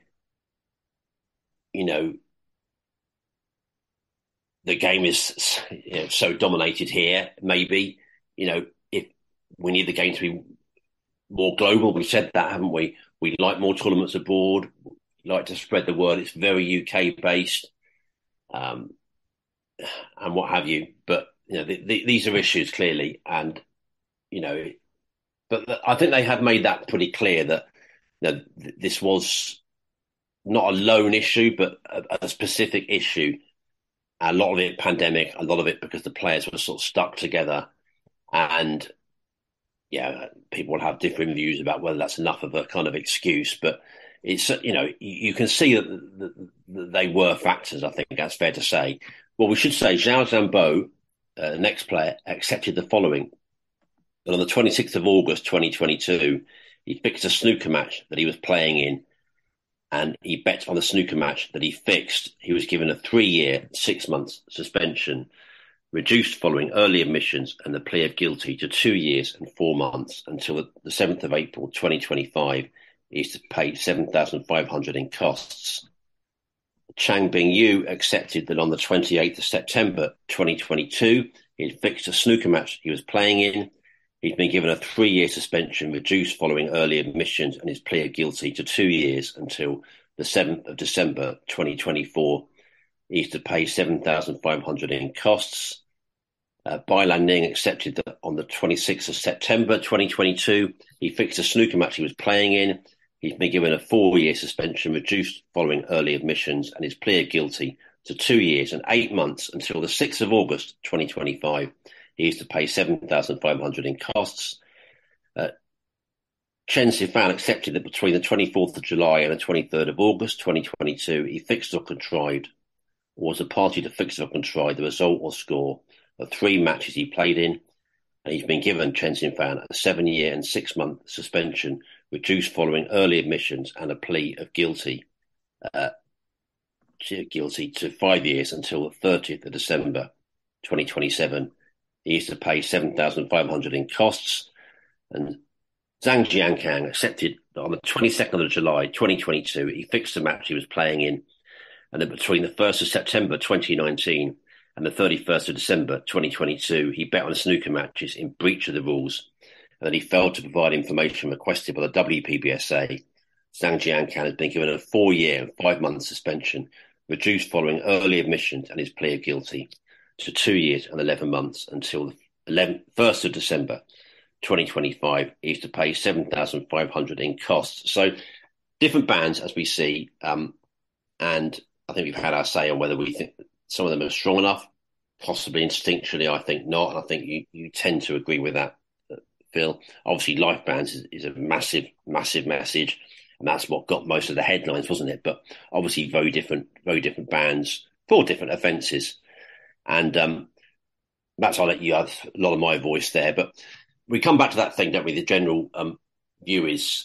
the game is so dominated here. Maybe if we need the game to be more global. We've said that, haven't we? We like more tournaments abroad. We like to spread the word. It's very UK based. And what have you, but these are issues clearly, and but I think they have made that pretty clear that this was not a lone issue, but a specific issue. A lot of it pandemic, a lot of it because the players were sort of stuck together, and people will have different views about whether that's enough of a kind of excuse, but it's you can see that they were factors. I think that's fair to say. Well, we should say Zhao Zhanbo, the next player, accepted the following. And on the 26th of August, 2022, he fixed a snooker match that he was playing in, and he bet on the snooker match that he fixed. He was given a 3-year, 6-month suspension, reduced following early admissions, and the plea of guilty to 2 years and 4 months until the 7th of April, 2025. He is to pay $7,500 in costs. Chang Bing-yu accepted that on the 28th of September 2022, he had fixed a snooker match he was playing in. He's been given a 3-year suspension, reduced following early admissions, and his plea of guilty to 2 years until the 7th of December 2024. He's to pay $7,500 in costs. Bai Lan Ning accepted that on the 26th of September 2022, he fixed a snooker match he was playing in. He's been given a 4-year suspension, reduced following early admissions, and his plea of guilty to 2 years and 8 months until the 6th of August 2025. He is to pay $7,500 in costs. Chen Sifan accepted that between the 24th of July and the 23rd of August 2022, he fixed or contrived, or was a party to fix or contrive the result or score of 3 matches he played in, and he's been given, Chen Sifan, a 7-year and 6-month suspension, reduced following early admissions, and a plea of guilty to 5 years until the 30th of December 2027. He is to pay $7,500 in costs. And Zhang Jiankang accepted that on the 22nd of July 2022, he fixed the match he was playing in, and that between the 1st of September 2019 and the 31st of December 2022, he bet on snooker matches in breach of the rules, and that he failed to provide information requested by the WPBSA, Zhang Jiankan has been given a 4-year and 5-month suspension, reduced following early admissions and his plea of guilty to 2 years and 11 months until the 1st of December 2025. He's to pay $7,500 in costs. So different bans, as we see, and I think we've had our say on whether we think some of them are strong enough. Possibly instinctually, I think not. And I think you tend to agree with that, Phil. Obviously, life bans is a massive, massive message. And that's what got most of the headlines, wasn't it? But obviously very different bans for different offences. And perhaps I'll let you have a lot of my voice there. But we come back to that thing, don't we? The general view is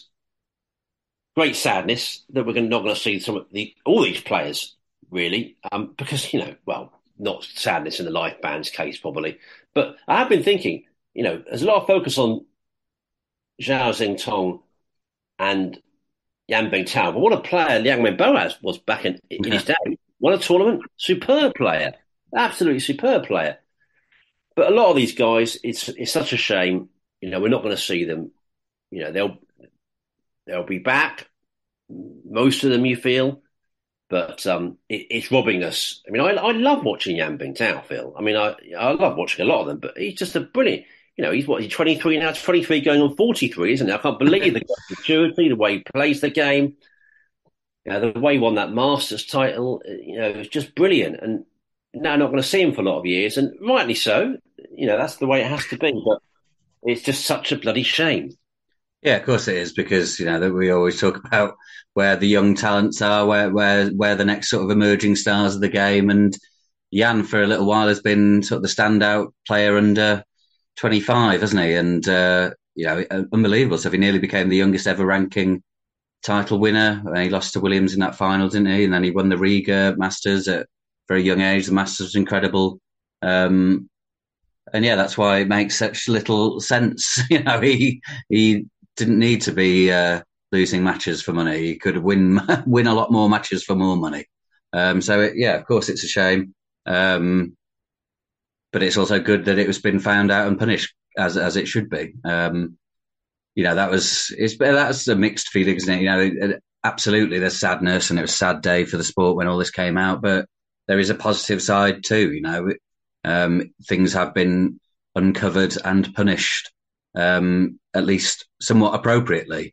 great sadness that we're not going to see all these players, really. Because, not sadness in the life ban's case, probably. But I have been thinking, there's a lot of focus on Zhao Xintong and Yan Bingtao. But what a player Liang Wenbo was back in his day. Won a tournament, superb player, absolutely superb player. But a lot of these guys, it's such a shame. We're not going to see them. They'll be back. Most of them, you feel, but it's robbing us. I mean, I love watching Yan Bingtao, Phil. I mean, I love watching a lot of them, but he's just a brilliant. He's 23 now, 23 going on 43, isn't he? I can't believe the maturity, the way he plays the game, the way he won that Masters title. It's just brilliant. And now not going to see him for a lot of years, and rightly so. That's the way it has to be. But it's just such a bloody shame. Yeah, of course it is, because that we always talk about where the young talents are, where the next sort of emerging stars of the game, and Yan for a little while has been sort of the standout player under 25, hasn't he? And unbelievable. So he nearly became the youngest ever ranking title winner. He lost to Williams in that final, didn't he? And then he won the Riga Masters at a very young age. The Masters was incredible. And yeah, that's why it makes such little sense. He didn't need to be losing matches for money. He could win a lot more matches for more money. Of course, it's a shame. But it's also good that it was been found out and punished as it should be. That's a mixed feeling, isn't it? Absolutely, there's sadness, and it was a sad day for the sport when all this came out. But there is a positive side too. Things have been uncovered and punished, at least somewhat appropriately.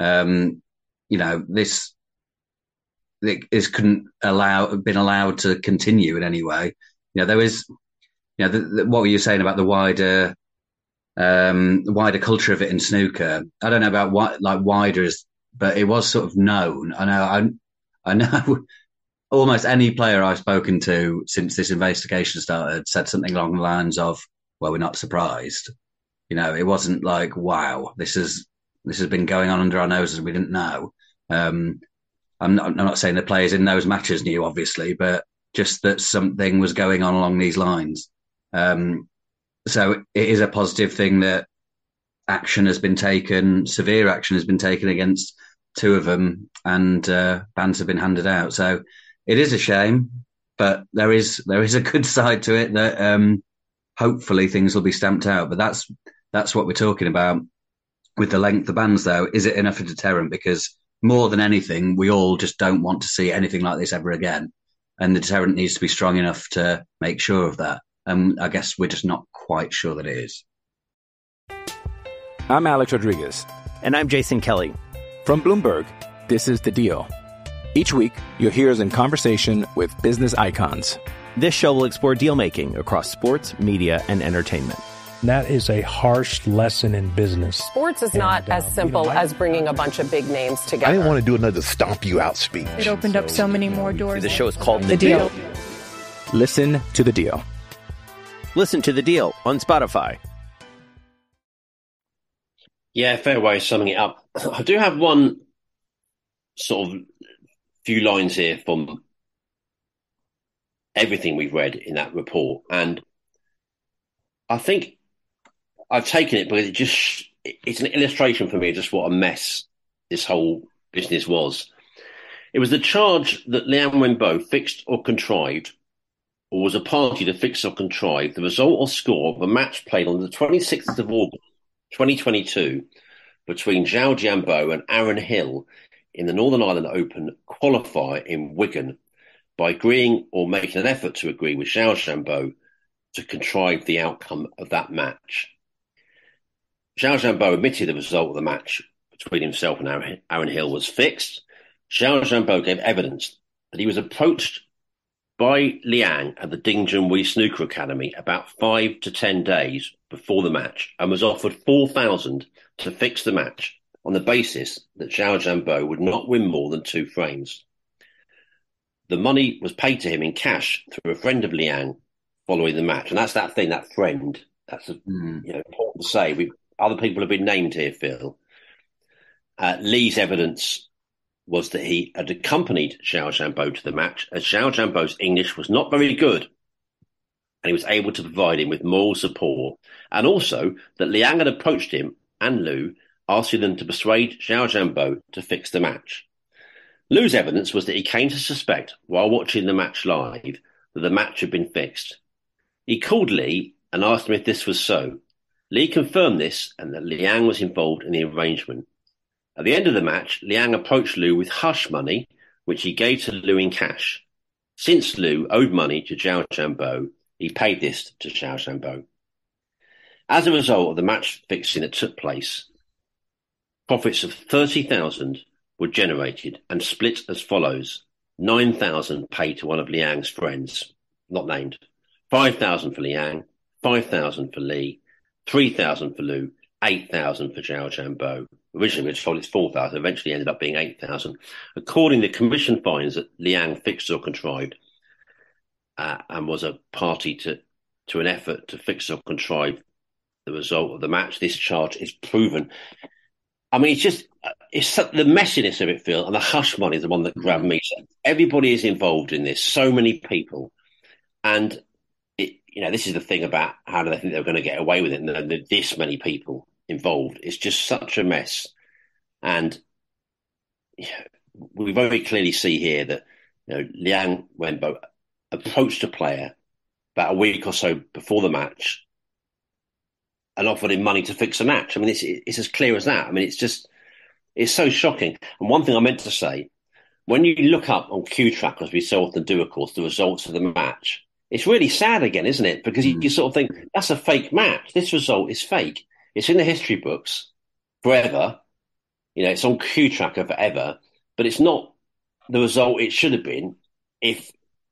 This couldn't been allowed to continue in any way. There is. What were you saying about the wider culture of it in snooker? I don't know about wider, but it was sort of known. I know almost any player I've spoken to since this investigation started said something along the lines of, well, we're not surprised. It wasn't like, wow, this has been going on under our noses and we didn't know. I'm not saying the players in those matches knew, obviously, but just that something was going on along these lines. So it is a positive thing that action has been taken, severe action has been taken against two of them, and bans have been handed out. So it is a shame, but there is a good side to it that hopefully things will be stamped out. But that's what we're talking about with the length of bans, though. Is it enough of a deterrent? Because more than anything, we all just don't want to see anything like this ever again. And the deterrent needs to be strong enough to make sure of that. I guess we're just not quite sure that it is. I'm Alex Rodriguez. And I'm Jason Kelly. From Bloomberg, this is The Deal. Each week, you'll hear us in conversation with business icons. This show will explore deal-making across sports, media, and entertainment. That is a harsh lesson in business. Sports is not as simple as bringing a bunch of big names together. I didn't want to do another stomp you out speech. It opened up so many more doors. The show is called The Deal. Listen to The Deal. Listen to The Deal on Spotify. Yeah, fair way of summing it up. I do have one sort of few lines here from everything we've read in that report. And I think I've taken it because it's an illustration for me of just what a mess this whole business was. It was the charge that Liang Wenbo fixed or contrived, or was a party to fix or contrive, the result or score of a match played on the 26th of August 2022 between Zhao Jianbo and Aaron Hill in the Northern Ireland Open qualifier in Wigan by agreeing or making an effort to agree with Zhao Jianbo to contrive the outcome of that match. Zhao Jianbo admitted the result of the match between himself and Aaron Hill was fixed. Zhao Jianbo gave evidence that he was approached by Liang at the Ding Junhui Snooker Academy about 5 to 10 days before the match and was offered $4,000 to fix the match on the basis that Zhao Jianbo would not win more than 2 frames. The money was paid to him in cash through a friend of Liang following the match. And that's that thing, that friend. That's important to say. Other people have been named here, Phil. Lee's evidence was that he had accompanied Zhao Jianbo to the match, as Zhao Jianbo's English was not very good, and he was able to provide him with moral support, and also that Liang had approached him and Liu, asking them to persuade Zhao Jianbo to fix the match. Liu's evidence was that he came to suspect, while watching the match live, that the match had been fixed. He called Lee and asked him if this was so. Lee confirmed this and that Liang was involved in the arrangement. At the end of the match, Liang approached Liu with hush money, which he gave to Liu in cash. Since Liu owed money to Zhao Jianbo, he paid this to Zhao Jianbo. As a result of the match fixing that took place, profits of $30,000 were generated and split as follows: $9,000 paid to one of Liang's friends, not named, $5,000 for Liang, $5,000 for Lee, $3,000 for Liu, $8,000 for Zhao Jianbo. Originally, we were told it's $4,000, eventually ended up being $8,000. Accordingly, the commission finds that Liang fixed or contrived and was a party to an effort to fix or contrive the result of the match. This charge is proven. I mean, it's the messiness of it, Phil, and the hush money is the one that grabbed me. So everybody is involved in this, so many people. And, this is the thing about how do they think they're going to get away with it, and there are this many people involved. It's just such a mess. And we very clearly see here that Liang Wenbo approached a player about a week or so before the match and offered him money to fix a match. I mean, it's as clear as that. I mean, it's so shocking. And one thing I meant to say, when you look up on Q-Track, as we so often do, of course, the results of the match, it's really sad again, isn't it? Because you sort of think, that's a fake match. This result is fake. It's in the history books forever. It's on Q-Tracker forever, but it's not the result it should have been if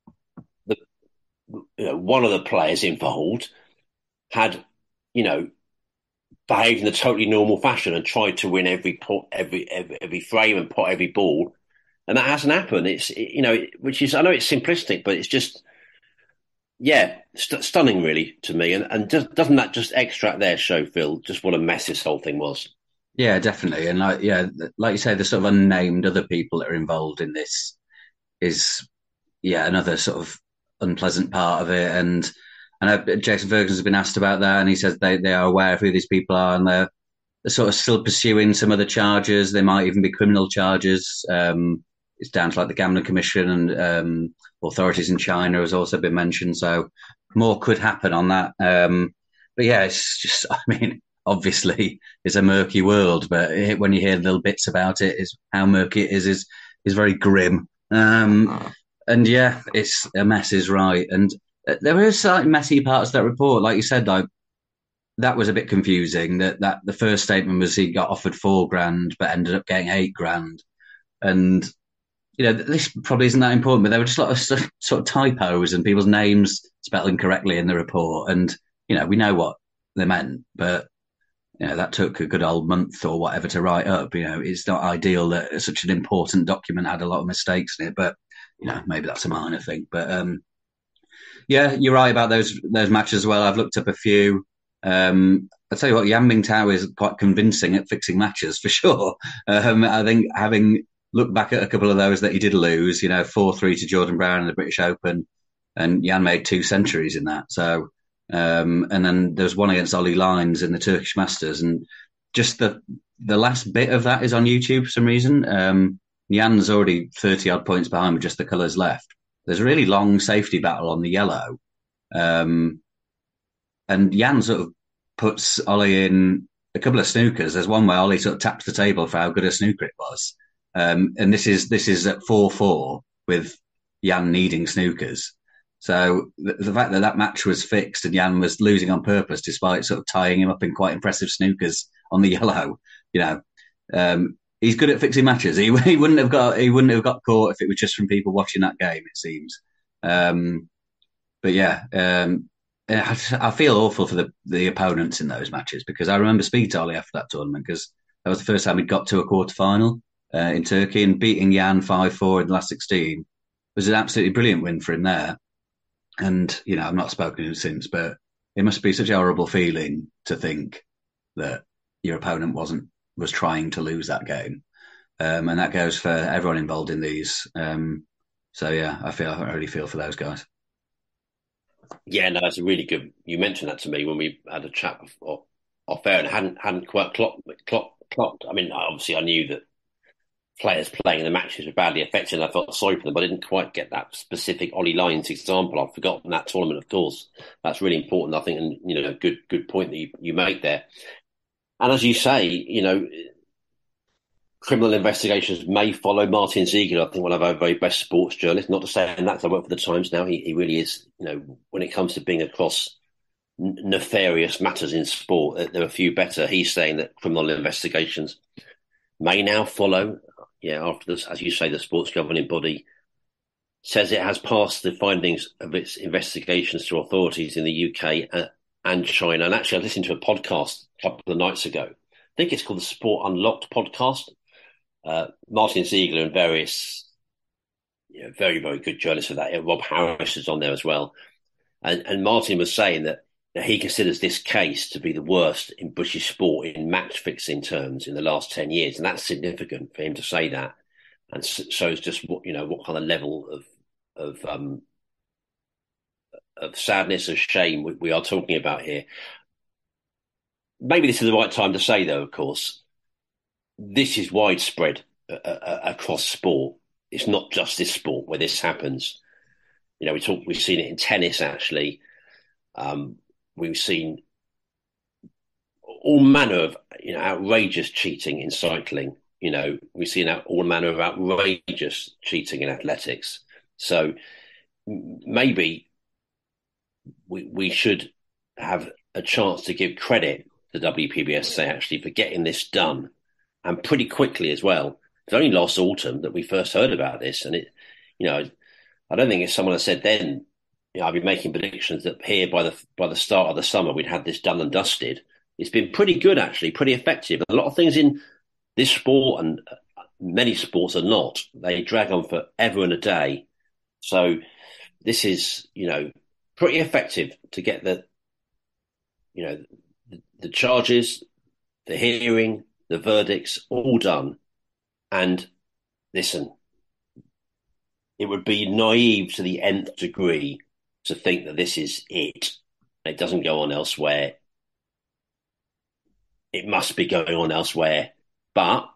one of the players involved had, behaved in a totally normal fashion and tried to win every frame and pot every ball, and that hasn't happened. Which is, I know it's simplistic, but it's just, stunning really to me. And doesn't that just extract their show, Phil, just what a mess this whole thing was? Yeah, definitely. And like you say, the sort of unnamed other people that are involved in this is, another sort of unpleasant part of it. And I know Jason Ferguson's been asked about that, and he says they are aware of who these people are, and they're sort of still pursuing some other charges. They might even be criminal charges. It's down to like the Gambling Commission and authorities in China has also been mentioned. So more could happen on that. But it's just, I mean, obviously it's a murky world, but when you hear little bits about it, is how murky it is very grim. It's a mess, is right. And there were slightly messy parts of that report, like you said, like that was a bit confusing. That the first statement was he got offered $4,000 but ended up getting $8,000, and this probably isn't that important, but there were just a lot of sort of typos and people's names spelled incorrectly in the report, and we know what they meant, but that took a good old month or whatever to write up. It's not ideal that such an important document had a lot of mistakes in it, but maybe that's a minor thing. But you're right about those matches as well. I've looked up a few. I'll tell you what, Yan Mingtao is quite convincing at fixing matches for sure. I think having looked back at a couple of those that he did lose, 4-3 to Jordan Brown in the British Open, and Yan made 2 centuries in that. So, and then there's one against Ollie Lines in the Turkish Masters, and just the last bit of that is on YouTube for some reason. Yan's already 30 odd points behind with just the colours left. There's a really long safety battle on the yellow. And Yan sort of puts Ollie in a couple of snookers. There's one where Ollie sort of taps the table for how good a snooker it was. And this is at 4-4 with Jan needing snookers. So the fact that that match was fixed and Jan was losing on purpose, despite sort of tying him up in quite impressive snookers on the yellow, he's good at fixing matches. He wouldn't have got caught if it was just from people watching that game, it seems. But yeah, I feel awful for the opponents in those matches, because I remember speaking to Ollie after that tournament, because that was the first time he'd got to a quarter-final in Turkey, and beating Jan 5-4 in the last 16 was an absolutely brilliant win for him there. And, I've not spoken to him since, but it must be such a horrible feeling to think that your opponent was trying to lose that game. And that goes for everyone involved in these. So yeah, I really feel for those guys. Yeah, no, that's a really good. You mentioned that to me when we had a chat off air, and hadn't quite clocked. I mean, obviously, I knew that players playing in the matches were badly affected, and I felt sorry for them, but I didn't quite get that specific Ollie Lyons example. I've forgotten that tournament, of course. That's really important, I think, and good point that you make there. And as you say, criminal investigations may follow Martin Ziegler, I think one of our very best sports journalists. Not to say that, because I work for the Times now. He really is, when it comes to being across nefarious matters in sport, there are a few better. He's saying that criminal investigations may now follow. Yeah, after this, as you say, the sports governing body says it has passed the findings of its investigations to authorities in the UK and China. And actually, I listened to a podcast a couple of nights ago. I think it's called the Sport Unlocked podcast. Martin Ziegler and various very, very good journalists for that. Rob Harris is on there as well. And Martin was saying that he considers this case to be the worst in British sport in match fixing terms in the last 10 years. And that's significant for him to say that. And shows just what kind of level of sadness or shame we are talking about here. Maybe this is the right time to say, though, of course, this is widespread across sport. It's not just this sport where this happens. We've seen it in tennis, actually. We've seen all manner of outrageous cheating in cycling. We've seen all manner of outrageous cheating in athletics. So maybe we should have a chance to give credit to the WPBSA actually for getting this done, and pretty quickly as well. It's only last autumn that we first heard about this, and I don't think if someone had said then, I'd be making predictions that here by the start of the summer we'd had this done and dusted. It's been pretty good, actually, pretty effective. A lot of things in this sport and many sports are not. They drag on forever and a day. So this is, pretty effective to get the charges, the hearing, the verdicts all done. And listen, it would be naive to the nth degree to think that this is it. It doesn't go on elsewhere. It must be going on elsewhere. But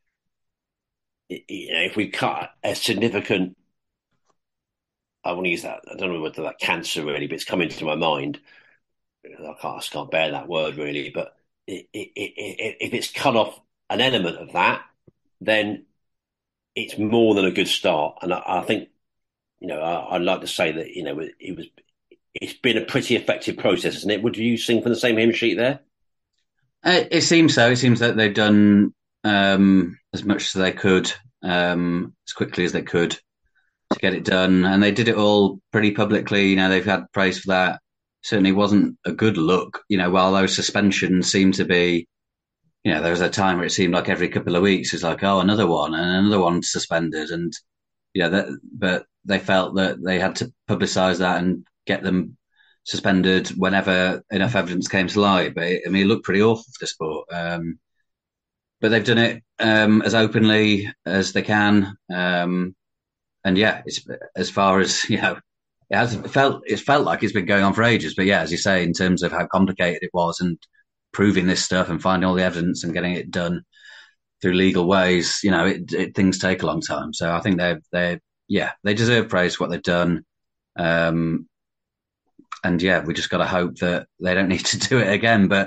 if we cut a significant, I want to use that, I don't know whether that cancer really, but it's coming to my mind. I can't bear that word really, but if it's cut off an element of that, then it's more than a good start. And I think, I'd like to say that, it's been a pretty effective process, isn't it? Would you sing from the same hymn sheet there? It seems so. It seems that they've done as much as they could, as quickly as they could to get it done. And they did it all pretty publicly. They've had praise for that. Certainly wasn't a good look, while those suspensions seem to be, there was a time where it seemed like every couple of weeks it's like, oh, another one and another one suspended. And, but they felt that they had to publicise that and get them suspended whenever enough evidence came to light. But it looked pretty awful for the sport. But they've done it as openly as they can. And yeah, it's as far as, it felt like it's been going on for ages. But yeah, as you say, in terms of how complicated it was and proving this stuff and finding all the evidence and getting it done through legal ways, things take a long time. So I think they deserve praise for what they've done. And yeah, we just got to hope that they don't need to do it again. But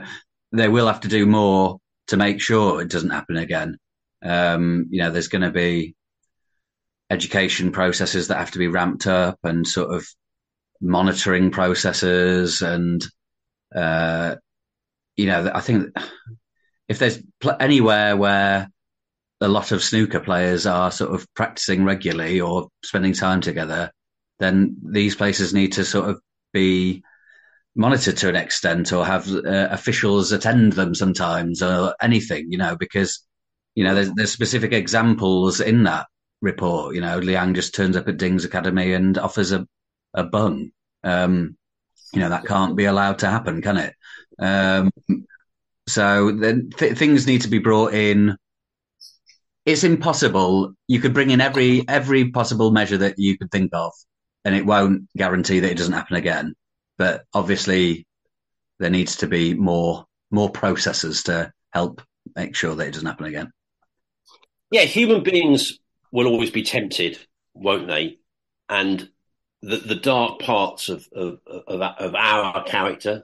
they will have to do more to make sure it doesn't happen again. There's going to be education processes that have to be ramped up and sort of monitoring processes. And, I think if there's anywhere where a lot of snooker players are sort of practicing regularly or spending time together, then these places need to sort of be monitored to an extent, or have officials attend them sometimes, or anything, because, there's specific examples in that report. Liang just turns up at Ding's Academy and offers a bung. That can't be allowed to happen, can it? So then things need to be brought in. It's impossible. You could bring in every possible measure that you could think of, and it won't guarantee that it doesn't happen again. But obviously, there needs to be more processes to help make sure that it doesn't happen again. Yeah, human beings will always be tempted, won't they? And the dark parts of our character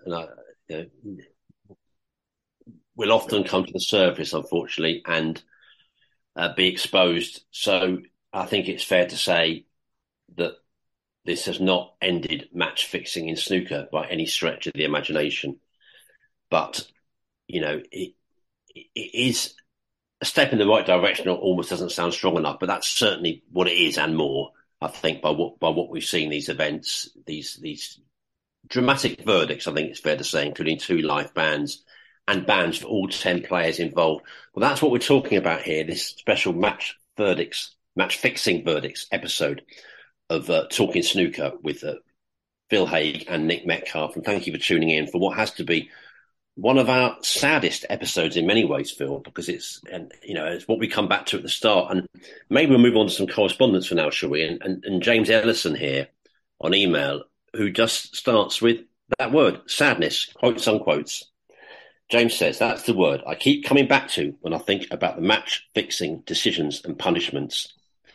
will often come to the surface, unfortunately, and be exposed. So I think it's fair to say that this has not ended match fixing in snooker by any stretch of the imagination. But, it is a step in the right direction. It almost doesn't sound strong enough, but that's certainly what it is and more, I think, by what we've seen, these events, these dramatic verdicts, I think it's fair to say, including 2 life bans and bans for all 10 players involved. Well, that's what we're talking about here, this special match fixing verdicts episode of Talking Snooker with Phil Haigh and Nick Metcalfe. And thank you for tuning in for what has to be one of our saddest episodes in many ways, Phil, because it's what we come back to at the start. And maybe we'll move on to some correspondence for now, shall we? And James Ellison here on email, who just starts with that word, sadness, quotes unquotes. James says, that's the word I keep coming back to when I think about the match-fixing decisions and punishments.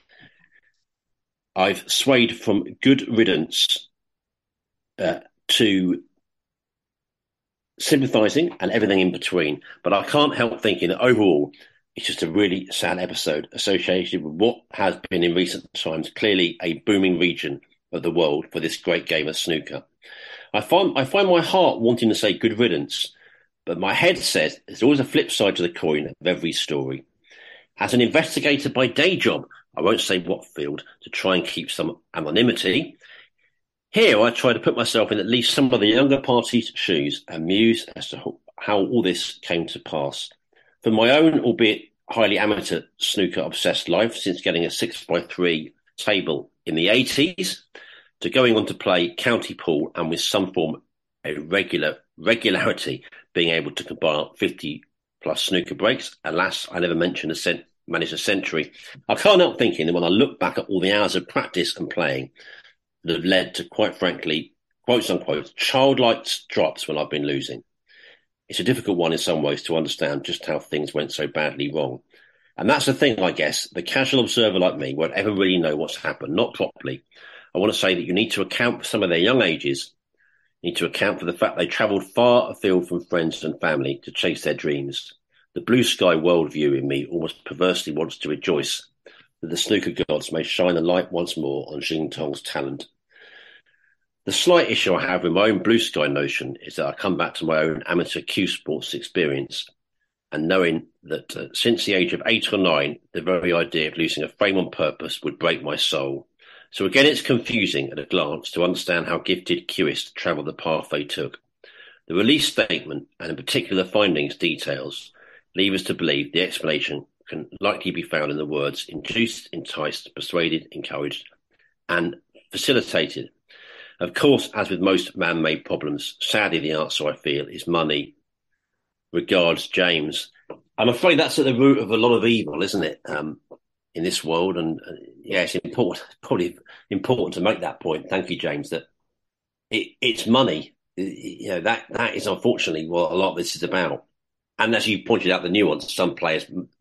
I've swayed from good riddance to sympathising and everything in between. But I can't help thinking that overall, it's just a really sad episode associated with what has been in recent times clearly a booming region of the world for this great game of snooker. I find my heart wanting to say good riddance, but my head says there's always a flip side to the coin of every story. As an investigator by day job, I won't say what field to try and keep some anonymity. Here I try to put myself in at least some of the younger party's shoes and muse as to how all this came to pass. From my own, albeit highly amateur snooker-obsessed life since getting a 6x3 table in the 80s, to going on to play county pool and with some form of regularity being able to combine 50-plus snooker breaks. Alas, I never managed a century. I can't help thinking that when I look back at all the hours of practice and playing that have led to, quite frankly, quotes unquote, childlike drops when I've been losing. It's a difficult one in some ways to understand just how things went so badly wrong. And that's the thing, I guess. The casual observer like me won't ever really know what's happened, not properly. I want to say that you need to account for some of their young ages. You need to account for the fact they travelled far afield from friends and family to chase their dreams. The blue sky worldview in me almost perversely wants to rejoice that the snooker gods may shine a light once more on Jing Tong's talent. The slight issue I have with my own blue sky notion is that I come back to my own amateur cue sports experience and knowing that since the age of 8 or 9, the very idea of losing a frame on purpose would break my soul. So again, it's confusing at a glance to understand how gifted cueists travelled the path they took. The release statement, and in particular findings details, leave us to believe the explanation can likely be found in the words induced, enticed, persuaded, encouraged, and facilitated. Of course, as with most man-made problems, sadly the answer, I feel, is money. Regards, James. I'm afraid that's at the root of a lot of evil, isn't it, in this world? And yeah, it's probably important to make that point. Thank you, James, that it's money. That is unfortunately what a lot of this is about. And as you pointed out, the nuance, some players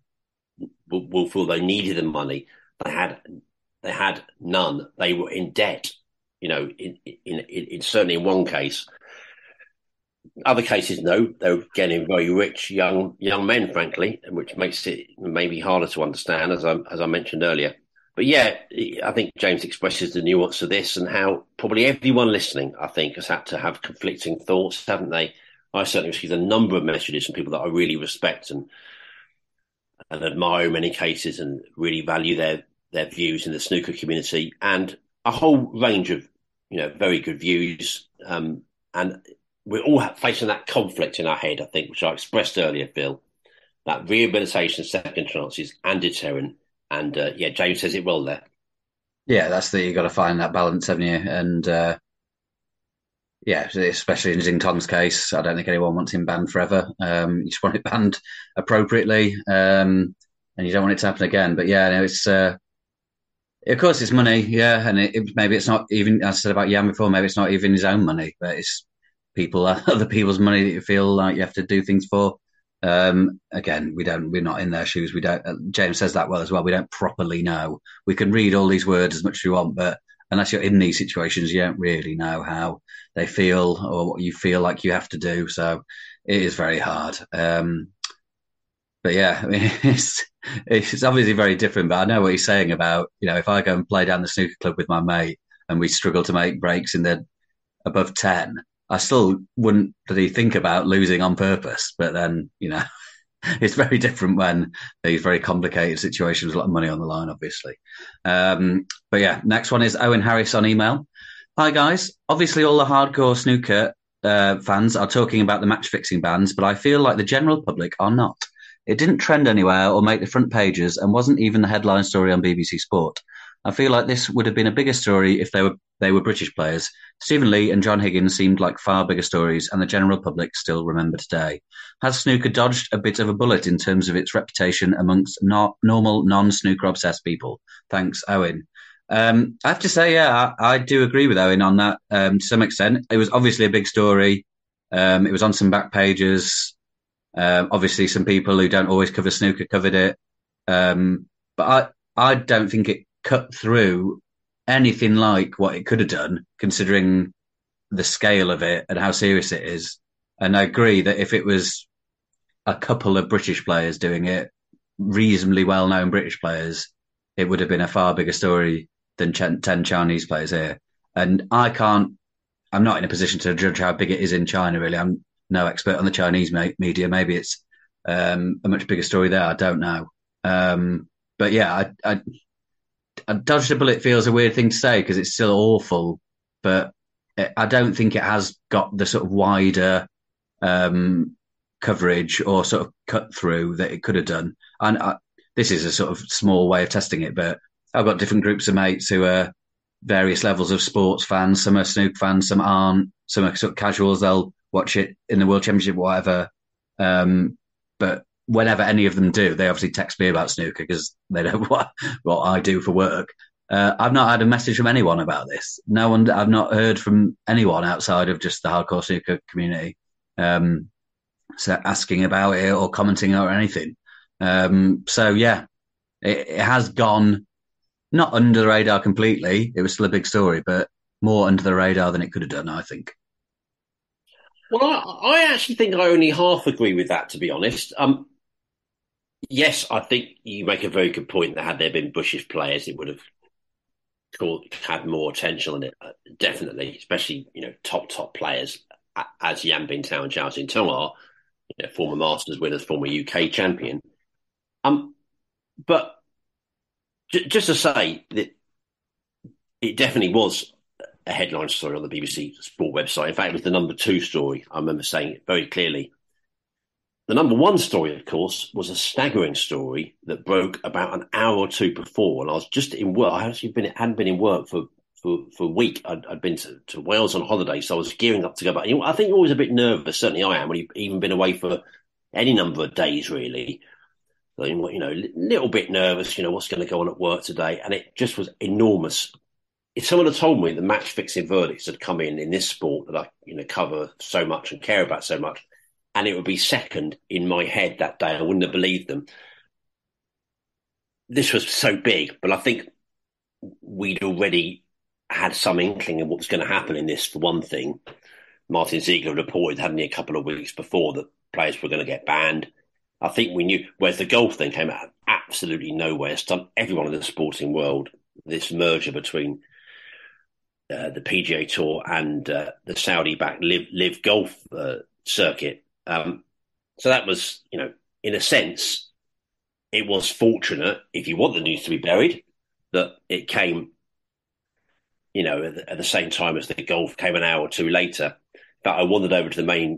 will feel they needed the money. They had none. They were in debt. In certainly in one case, Other cases, no, they're getting very rich young men, frankly, which makes it maybe harder to understand, as I mentioned earlier. But yeah, I think James expresses the nuance of this and how probably everyone listening, I think, has had to have conflicting thoughts, haven't they? I certainly received a number of messages from people that I really respect and admire in many cases and really value their views in the snooker community, and a whole range of very good views. And we're all facing that conflict in our head, I think, which I expressed earlier, Phil, that rehabilitation, second chances and deterrent. And James says it well there. Yeah, you got to find that balance, haven't you? And especially in Xing case, I don't think anyone wants him banned forever. You just want it banned appropriately, and you don't want it to happen again. But yeah, it's of course it's money, yeah, and maybe it's not even, as I said about Jan before, maybe it's not even his own money, but it's other people's money that you feel like you have to do things for. Again, we're not in their shoes. We don't. James says that well as well. We don't properly know. We can read all these words as much as we want, but unless you're in these situations, you don't really know how they feel or what you feel like you have to do. So it is very hard. But yeah, I mean, it's obviously very different. But I know what he's saying about, if I go and play down the snooker club with my mate and we struggle to make breaks in the above 10, I still wouldn't really think about losing on purpose. But then, it's very different when these very complicated situations, a lot of money on the line, obviously. But yeah, next one is Owen Harris on email. Hi, guys. Obviously, all the hardcore snooker fans are talking about the match-fixing bans, but I feel like the general public are not. It didn't trend anywhere or make the front pages and wasn't even the headline story on BBC Sport. I feel like this would have been a bigger story if they were British players. Stephen Lee and John Higgins seemed like far bigger stories, and the general public still remember today. Has snooker dodged a bit of a bullet in terms of its reputation amongst normal non-snooker obsessed people? Thanks, Owen. I have to say, yeah, I do agree with Owen on that to some extent. It was obviously a big story. It was on some back pages. Obviously, some people who don't always cover snooker covered it. But I don't think it cut through anything like what it could have done, considering the scale of it and how serious it is. And I agree that if it was a couple of British players doing it, reasonably well-known British players, it would have been a far bigger story than 10 Chinese players here. And I'm not in a position to judge how big it is in China, really. I'm no expert on the Chinese media. Maybe it's a much bigger story there. I don't know. But yeah, I dodged a bullet feels a weird thing to say because it's still awful, but I don't think it has got the sort of wider coverage or sort of cut through that it could have done. And this is a sort of small way of testing it, but I've got different groups of mates who are various levels of sports fans. Some are snooker fans, some aren't. Some are sort of casuals. They'll watch it in the World Championship, whatever. But whenever any of them do, they obviously text me about snooker because they know what I do for work. I've not had a message from anyone about this. No one. I've not heard from anyone outside of just the hardcore snooker community, so asking about it or commenting or anything. So yeah, it has gone not under the radar completely. It was still a big story, but more under the radar than it could have done, I think. Well, I actually think I only half agree with that, to be honest. Yes, I think you make a very good point that had there been British players, it would have had more attention on it. Definitely, especially top players as Yan Bingtao and Zhao Xintong are, former Masters winners, former UK champion. But just to say that it definitely was a headline story on the BBC Sport website. In fact, it was the number 2 story. I remember saying it very clearly. The number 1 story, of course, was a staggering story that broke about an hour or two before. And I was just in work. I hadn't been in work for a week. I'd been to Wales on holiday, so I was gearing up to go back. I think you're always a bit nervous. Certainly I am when you've even been away for any number of days, really. So, a little bit nervous, what's going to go on at work today. And it just was enormous. If someone had told me the match-fixing verdicts had come in this sport that I cover so much and care about so much, and it would be second in my head that day, I wouldn't have believed them. This was so big, but I think we'd already had some inkling of what was going to happen in this, for one thing. Martin Ziegler reported, hadn't he, a couple of weeks before that players were going to get banned. I think we knew, whereas the golf thing came out of absolutely nowhere. It's done everyone in the sporting world, this merger between the PGA Tour and the Saudi-backed Live Golf circuit. So that was, in a sense, it was fortunate, if you want the news to be buried, that it came, at the same time as the golf came an hour or two later. But I wandered over to the main,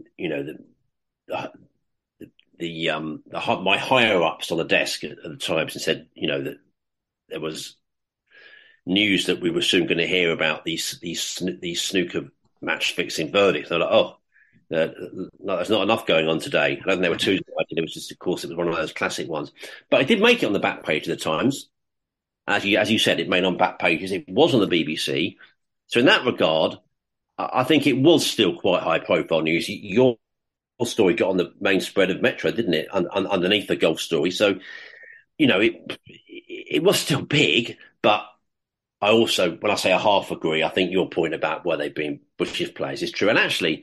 my higher ups on the desk at the Times and said, that there was news that we were soon going to hear about these snooker match fixing verdicts. They're like, no, there's not enough going on today. I don't think they were too excited. It was just, of course, it was one of those classic ones. But it did make it on the back page of the Times. As you said, it made on back pages. It was on the BBC. So in that regard, I think it was still quite high profile news. Your story got on the main spread of Metro, didn't it? Underneath the golf story. So, it was still big, but I also, when I say I half agree, I think your point about where they've been British players is true. And actually,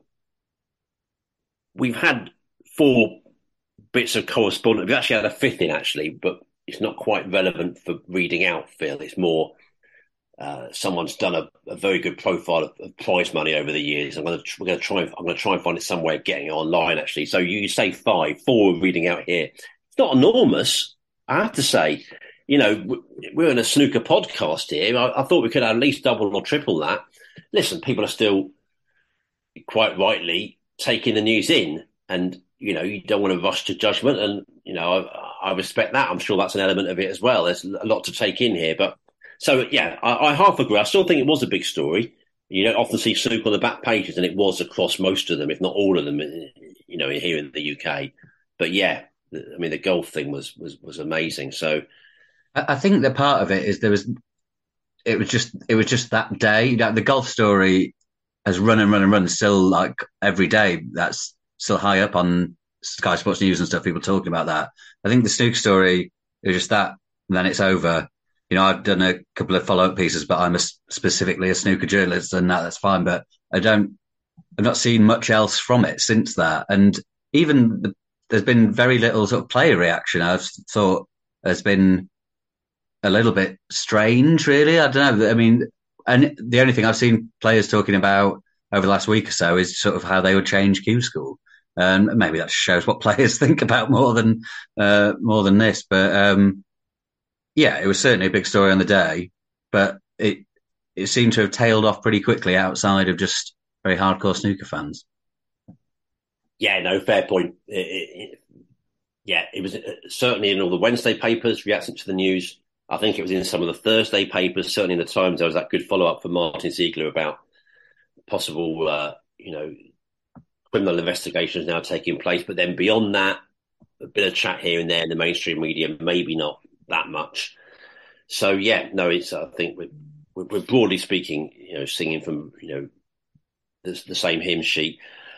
we've had 4 bits of correspondence. We've actually had a 5th in, actually, but it's not quite relevant for reading out, Phil. It's more someone's done a very good profile of prize money over the years. I'm going to try and find it somewhere getting it online, actually. So you say 5, 4 reading out here. It's not enormous, I have to say. We're in a snooker podcast here. I thought we could at least double or triple that. Listen, people are still quite rightly taking the news in, and you don't want to rush to judgment, and I respect that. I'm sure that's an element of it as well. There's a lot to take in here, but so yeah, I half agree. I still think it was a big story. You don't often see snooker on the back pages, and it was across most of them, if not all of them, here in the UK. But yeah, the golf thing was amazing. So I think that part of it is it was just that day. The golf story has run and run and run still, like every day. That's still high up on Sky Sports News and stuff. People talking about that. I think the snooker story, it was just that, and then it's over. I've done a couple of follow-up pieces, but I'm specifically a snooker journalist, and that's fine. But I've not seen much else from it since that. And even there's been very little sort of player reaction. I've thought has been a little bit strange, really. I don't know. And the only thing I've seen players talking about over the last week or so is sort of how they would change Q School. And maybe that shows what players think about more than this. But yeah, it was certainly a big story on the day, but it seemed to have tailed off pretty quickly outside of just very hardcore snooker fans. Yeah, no, fair point. It was certainly in all the Wednesday papers reacting to the news. I think it was in some of the Thursday papers, certainly in the Times. There was that good follow-up from Martin Ziegler about possible, criminal investigations now taking place. But then beyond that, a bit of chat here and there in the mainstream media, maybe not that much. So yeah, no, I think we're broadly speaking, singing from the same hymn sheet.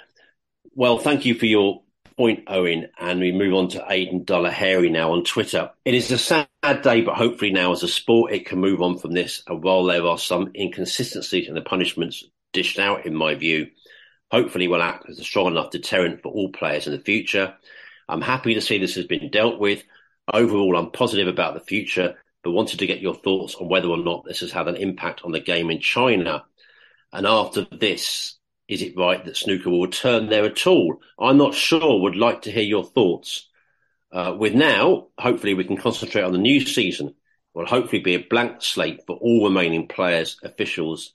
Well, thank you for your point, Owen, and we move on to Aidan Dullahary now on Twitter. It is a sad day, but hopefully now as a sport it can move on from this. And while there are some inconsistencies in the punishments dished out, in my view, hopefully will act as a strong enough deterrent for all players in the future. I'm happy to see this has been dealt with. Overall, I'm positive about the future, but wanted to get your thoughts on whether or not this has had an impact on the game in China. And after this, is it right that snooker will return there at all? I'm not sure. Would like to hear your thoughts. With now, hopefully we can concentrate on the new season. It will hopefully be a blank slate for all remaining players, officials,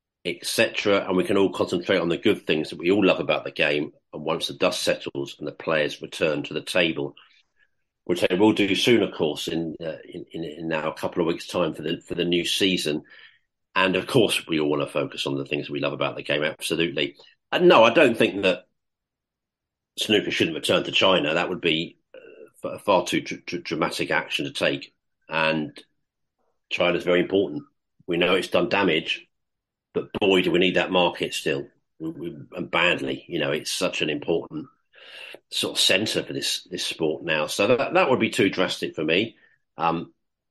etc. And we can all concentrate on the good things that we all love about the game. And once the dust settles and the players return to the table, which they will do soon, of course, in now a couple of weeks' time for the new season. And of course, we all want to focus on the things we love about the game. Absolutely. No, I don't think that snooker shouldn't return to China. That would be far too dramatic action to take. And China's very important. We know it's done damage, but boy, do we need that market still. And badly. It's such an important sort of centre for this sport now. So that would be too drastic for me.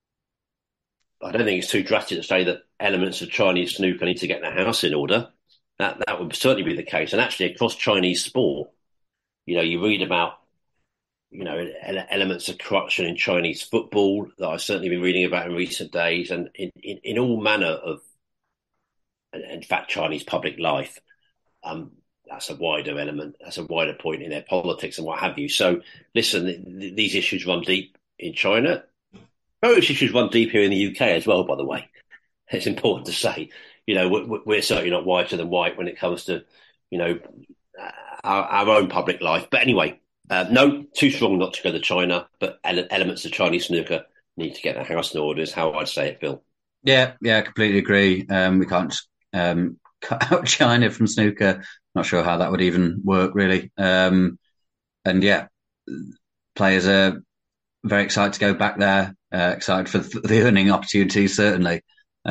I don't think it's too drastic to say that elements of Chinese snooker need to get their house in order. That would certainly be the case. And actually, across Chinese sport, you read about elements of corruption in Chinese football that I've certainly been reading about in recent days, and in all manner of, in fact, Chinese public life. That's a wider element. That's a wider point in their politics and what have you. So, listen, these issues run deep in China. Those issues run deep here in the UK as well, by the way. It's important to say. We're certainly not whiter than white when it comes to, our own public life. But anyway, no, too strong not to go to China, but elements of Chinese snooker need to get their house in order, is how I'd say it, Phil. Yeah, I completely agree. We can't cut out China from snooker. Not sure how that would even work, really. And yeah, players are very excited to go back there, excited for the earning opportunities, certainly.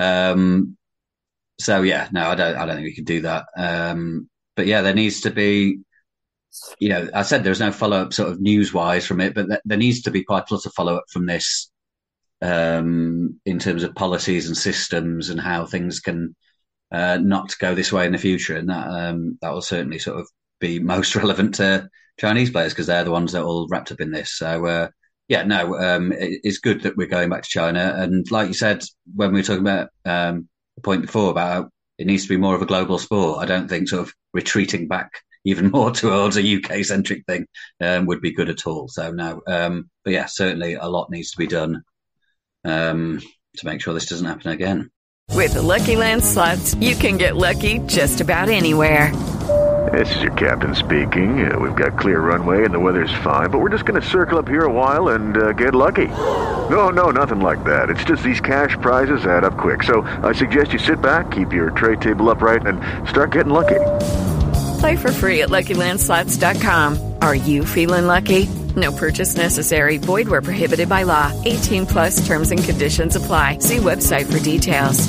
So yeah, no, I don't think we could do that. But yeah, there needs to be, I said there's no follow-up sort of news-wise from it, but there needs to be quite a lot of follow-up from this in terms of policies and systems and how things can not go this way in the future. And that will certainly sort of be most relevant to Chinese players because they're the ones that are all wrapped up in this. So it's good that we're going back to China. And like you said, when we were talking about the point before about it needs to be more of a global sport, I don't think sort of retreating back even more towards a UK-centric thing would be good at all. So no, but yeah, certainly a lot needs to be done to make sure this doesn't happen again. With the Lucky Land Slots, you can get lucky just about anywhere. This is your captain speaking. We've got clear runway and the weather's fine, but we're just going to circle up here a while and get lucky. No, nothing like that. It's just these cash prizes add up quick. So I suggest you sit back, keep your tray table upright, and start getting lucky. Play for free at LuckyLandSlots.com. Are you feeling lucky? No purchase necessary. Void where prohibited by law. 18+ terms and conditions apply. See website for details.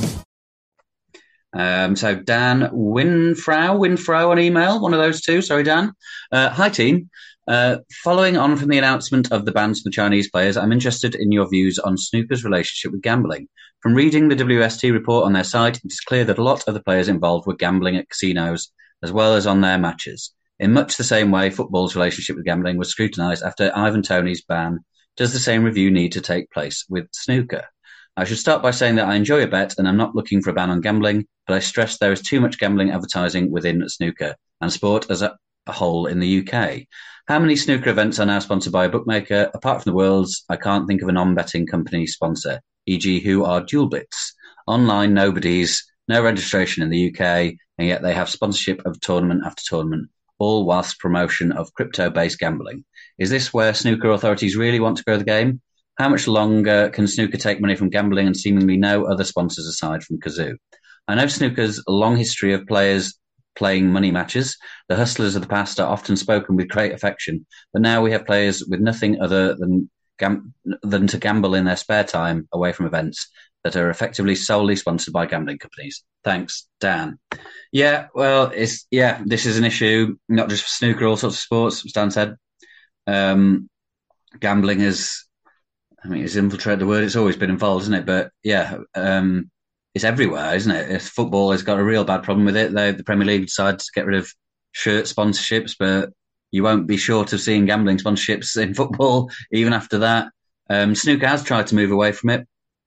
So Dan Winfrow on email, one of those two. Sorry, Dan. Hi, team. Following on from the announcement of the bans for Chinese players, I'm interested in your views on snooker's relationship with gambling. From reading the WST report on their site, it is clear that a lot of the players involved were gambling at casinos as well as on their matches. In much the same way football's relationship with gambling was scrutinised after Ivan Toney's ban, does the same review need to take place with snooker? I should start by saying that I enjoy a bet and I'm not looking for a ban on gambling, but I stress there is too much gambling advertising within snooker and sport as a whole in the UK. How many snooker events are now sponsored by a bookmaker? Apart from the Worlds, I can't think of a non-betting company sponsor, e.g. who are Duelbits. Online, nobody's, no registration in the UK, and yet they have sponsorship of tournament after tournament, all whilst promotion of crypto-based gambling. Is this where snooker authorities really want to grow the game? How much longer can snooker take money from gambling and seemingly no other sponsors aside from Kazoo? I know snooker's a long history of players playing money matches. The hustlers of the past are often spoken with great affection, but now we have players with nothing other than to gamble in their spare time away from events that are effectively solely sponsored by gambling companies. Thanks, Dan. Yeah, well, this is an issue, not just for snooker, all sorts of sports, as Dan said. Gambling is, it's infiltrated the word. It's always been involved, isn't it? But yeah, it's everywhere, isn't it? Football has got a real bad problem with it. The Premier League decided to get rid of shirt sponsorships, but you won't be short of seeing gambling sponsorships in football even after that. Snooker has tried to move away from it.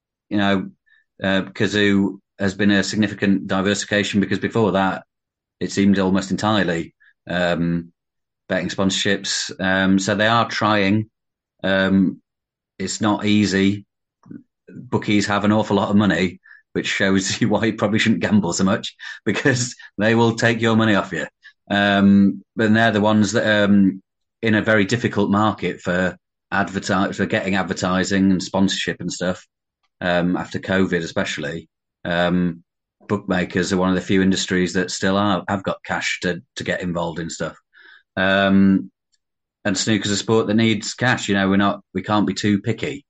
Kazoo has been a significant diversification because before that, it seemed almost entirely betting sponsorships. So they are trying. It's not easy. Bookies have an awful lot of money, which shows you why you probably shouldn't gamble so much because they will take your money off you. But they're the ones that in a very difficult market for getting advertising and sponsorship and stuff. After COVID, especially, bookmakers are one of the few industries that still have got cash to get involved in stuff. And snooker's a sport that needs cash. We can't be too picky,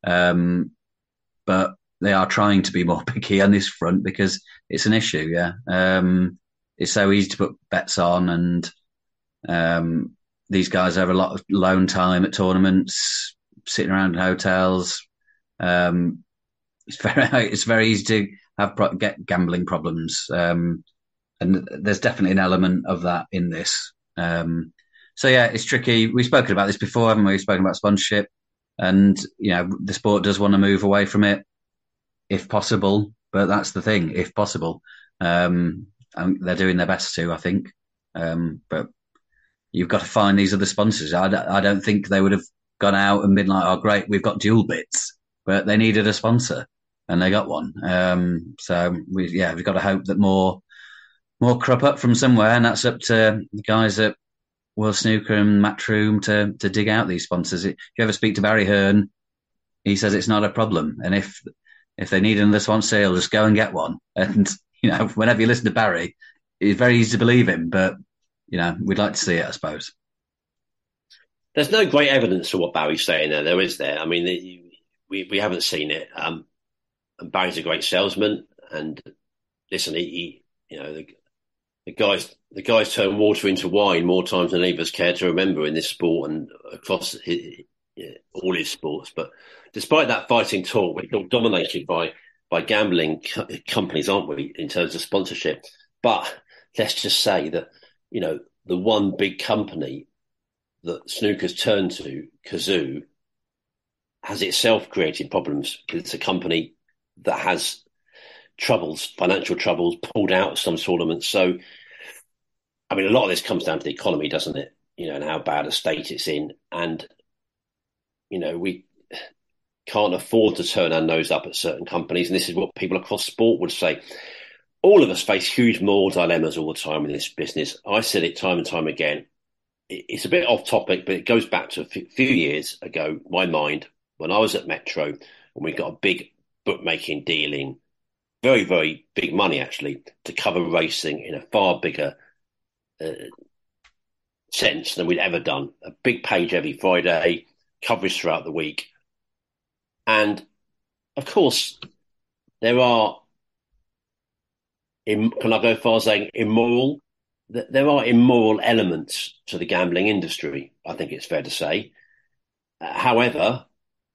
but they are trying to be more picky on this front because it's an issue. Yeah, it's so easy to put bets on, and these guys have a lot of alone time at tournaments, sitting around in hotels. It's very easy to get gambling problems. And there's definitely an element of that in this. So yeah, it's tricky. We've spoken about this before, haven't we? We've spoken about sponsorship, and the sport does want to move away from it if possible. But that's the thing, if possible. And they're doing their best to, I think. But you've got to find these other sponsors. I don't think they would have gone out and been like, "Oh, great, we've got Dual Bits," but they needed a sponsor, and they got one. So we've got to hope that more crop up from somewhere, and that's up to the guys at World Snooker and Matchroom to dig out these sponsors. If you ever speak to Barry Hearn, he says it's not a problem, and if they need another sponsor, he'll just go and get one. And whenever you listen to Barry, it's very easy to believe him, but we'd like to see it, I suppose. There's no great evidence for what Barry's saying there. There is there. I mean, we haven't seen it. And Barry's a great salesman, and listen, the guys turn water into wine more times than any of us care to remember in this sport and across all his sports. But despite that fighting talk, we're still dominated by gambling companies, aren't we, in terms of sponsorship? But let's just say that, the one big company that snooker's turned to, Kazoo, has itself created problems. It's a company that has financial troubles, pulled out of some tournaments. So, I mean, a lot of this comes down to the economy, doesn't it? And how bad a state it's in. And, we can't afford to turn our nose up at certain companies. And this is what people across sport would say. All of us face huge moral dilemmas all the time in this business. I said it time and time again. It's a bit off topic, but it goes back to a few years ago, my mind, when I was at Metro, and we got a big bookmaking deal in, very, very big money, actually, to cover racing in a far bigger sense than we'd ever done. A big page every Friday, coverage throughout the week. And, of course, there are, can I go as far as saying immoral? There are immoral elements to the gambling industry, I think it's fair to say. However,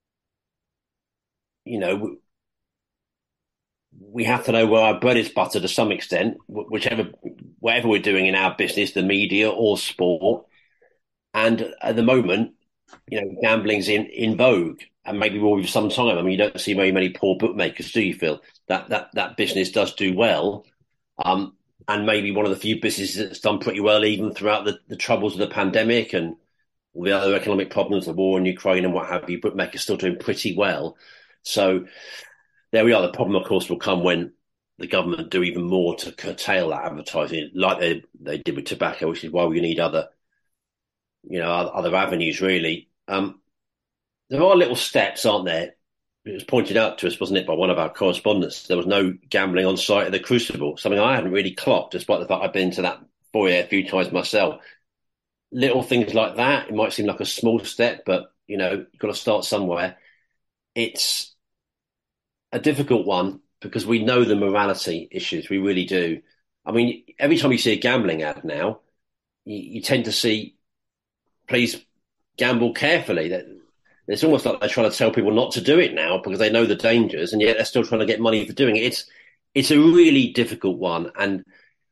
we have to know where our bread is buttered to some extent, whatever we're doing in our business, the media or sport. And at the moment, gambling's in vogue, and maybe will be for some time. I mean, you don't see very many poor bookmakers, do you, Phil? That business does do well. And maybe one of the few businesses that's done pretty well even throughout the troubles of the pandemic and all the other economic problems, the war in Ukraine and what have you. Bookmakers still doing pretty well. So there we are. The problem, of course, will come when the government do even more to curtail that advertising, like they did with tobacco, which is why we need other avenues, really. There are little steps, aren't there? It was pointed out to us, wasn't it, by one of our correspondents. There was no gambling on site at the Crucible, something I hadn't really clocked, despite the fact I've been to that foyer a few times myself. Little things like that, it might seem like a small step, but, you've got to start somewhere. It's a difficult one because we know the morality issues. We really do. I mean, every time you see a gambling ad now, you tend to see, please gamble carefully. It's almost like they're trying to tell people not to do it now because they know the dangers, and yet they're still trying to get money for doing it. It's a really difficult one. And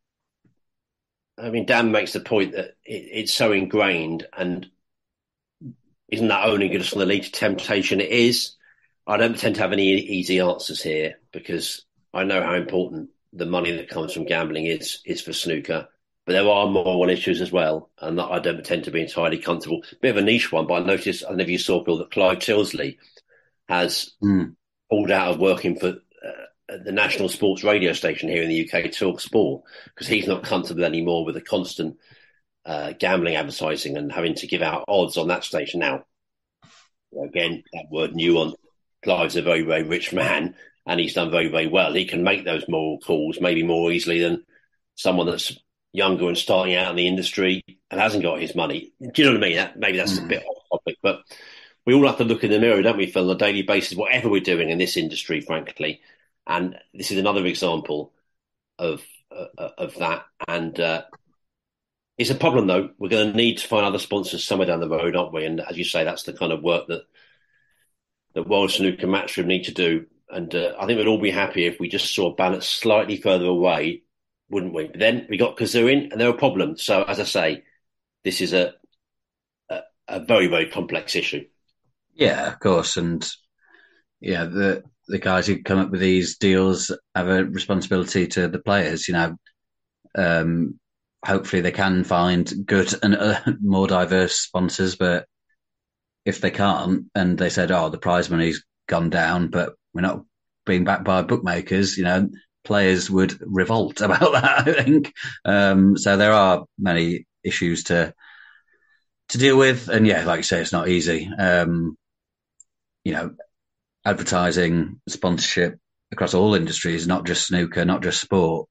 I mean, Dan makes the point that it's so ingrained, and isn't that only going to lead to temptation? It is. I don't tend to have any easy answers here because I know how important the money that comes from gambling is for snooker. But there are moral issues as well, and that I don't tend to be entirely comfortable. Bit of a niche one, but I noticed, I don't know if you saw, Phil, that Clive Tilsley has pulled out of working for the national sports radio station here in the UK, Talk Sport, because he's not comfortable anymore with the constant gambling advertising and having to give out odds on that station. Now, again, that word nuance. Clive's a very, very rich man, and he's done very, very well. He can make those moral calls maybe more easily than someone that's younger and starting out in the industry and hasn't got his money. Do you know what I mean? Maybe that's a bit off topic, but we all have to look in the mirror, don't we, Phil, on a daily basis, whatever we're doing in this industry, frankly. And this is another example of that. And it's a problem, though. We're going to need to find other sponsors somewhere down the road, aren't we? And as you say, that's the kind of work that World Snooker Matchroom need to do. And I think we'd all be happy if we just saw a balance slightly further away wouldn't we? But then we got Cazoo in, and there were problems. So, as I say, this is a very, very complex issue. Yeah, of course, and yeah, the guys who come up with these deals have a responsibility to the players. Hopefully they can find good and more diverse sponsors, but if they can't, and they said, "Oh, the prize money's gone down, but we're not being backed by bookmakers," players would revolt about that, I think. So there are many issues to deal with, and yeah, like you say, it's not easy. Advertising, sponsorship across all industries, not just snooker, not just sport,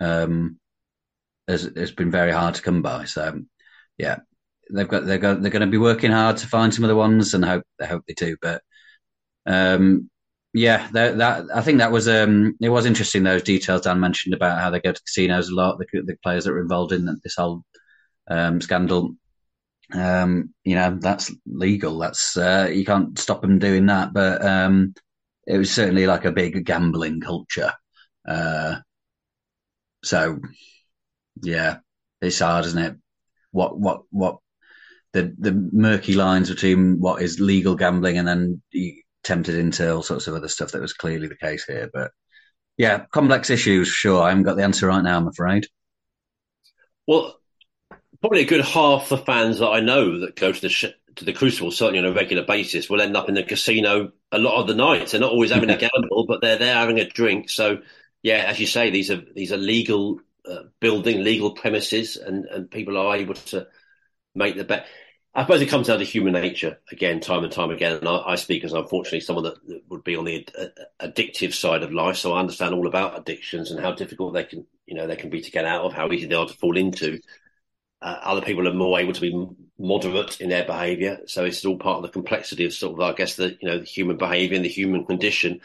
has been very hard to come by. So, yeah, they're going to be working hard to find some of the ones, and I hope they do. But yeah, that I think that was it was interesting, those details Dan mentioned about how they go to casinos a lot, the players that were involved in this whole scandal. That's legal. That's you can't stop them doing that. But it was certainly like a big gambling culture. So yeah, it's hard, isn't it? What the murky lines between what is legal gambling and then you tempted into all sorts of other stuff that was clearly the case here. But yeah, complex issues. Sure, I haven't got the answer right now, I'm afraid. Well, probably a good half the fans that I know that go to the Crucible, certainly on a regular basis, will end up in the casino a lot of the nights. They're not always having a gamble, but they're there having a drink. So, yeah, as you say, these are legal building, legal premises, and people are able to make the bet. I suppose it comes down to human nature again, time and time again. And I speak as, unfortunately, someone that would be on the addictive side of life, so I understand all about addictions and how difficult they can be to get out of, how easy they are to fall into. Other people are more able to be moderate in their behaviour, so it's all part of the complexity of sort of, I guess, the human behaviour and the human condition.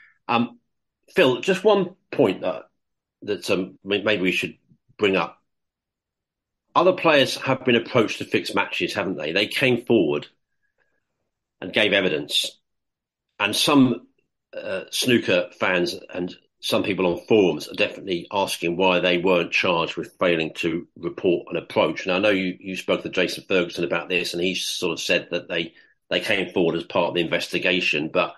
Phil, just one point that maybe we should bring up. Other players have been approached to fix matches, haven't they? They came forward and gave evidence, and some snooker fans and some people on forums are definitely asking why they weren't charged with failing to report an approach. And I know you spoke to Jason Ferguson about this, and he sort of said that they came forward as part of the investigation. But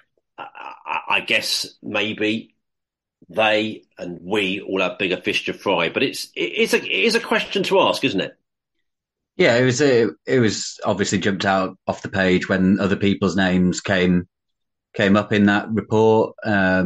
I guess maybe they and we all have bigger fish to fry. But it is a question to ask, isn't it? Yeah, it was obviously jumped out off the page when other people's names came up in that report.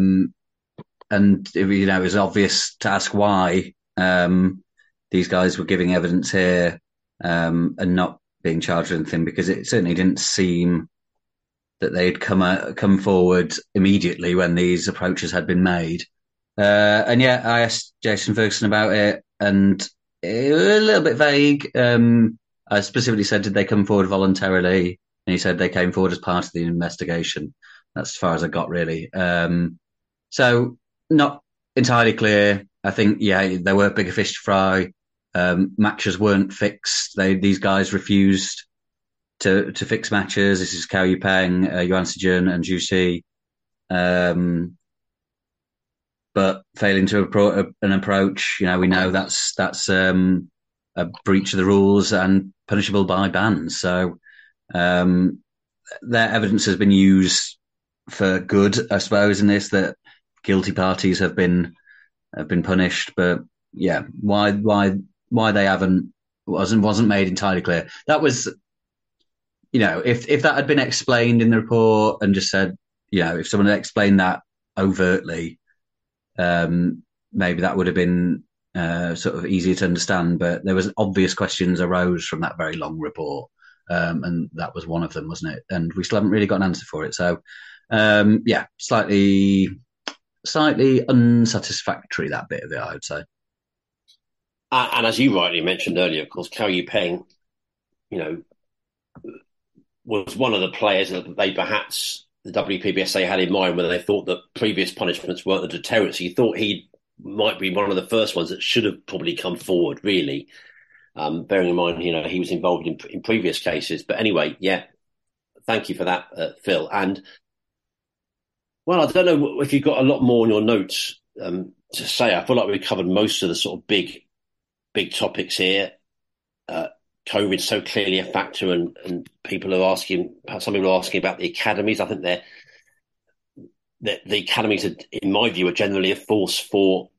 And it was obvious to ask why these guys were giving evidence here and not being charged with anything, because it certainly didn't seem that they'd come forward immediately when these approaches had been made. And yeah, I asked Jason Ferguson about it, and it was a little bit vague. I specifically said, did they come forward voluntarily? And he said they came forward as part of the investigation. That's as far as I got, really. So not entirely clear. I think, yeah, there were bigger fish to fry. Matches weren't fixed. These guys refused to fix matches. This is Cao Yupeng, Yuan Sijun, and Zhu Si. But failing to an approach, we know that's a breach of the rules and punishable by bans. So their evidence has been used for good, I suppose, in this, that guilty parties have been punished. But yeah, why they haven't wasn't made entirely clear. That was, if that had been explained in the report and just said, if someone had explained that overtly, maybe that would have been sort of easier to understand. But there was obvious questions arose from that very long report, and that was one of them, wasn't it? And we still haven't really got an answer for it. So yeah, slightly unsatisfactory, that bit of it, I would say. And as you rightly mentioned earlier, of course, Cao Yupeng, was one of the players that they perhaps the WPBSA had in mind when they thought that previous punishments weren't a deterrent. So you thought he might be one of the first ones that should have probably come forward, really. Bearing in mind, he was involved in previous cases. But anyway, yeah, thank you for that, Phil. And, well, I don't know if you've got a lot more on your notes, to say, I feel like we've covered most of the sort of big topics here. COVID's so clearly a factor, and some people are asking about the academies. I think the academies, in my view, are generally a force for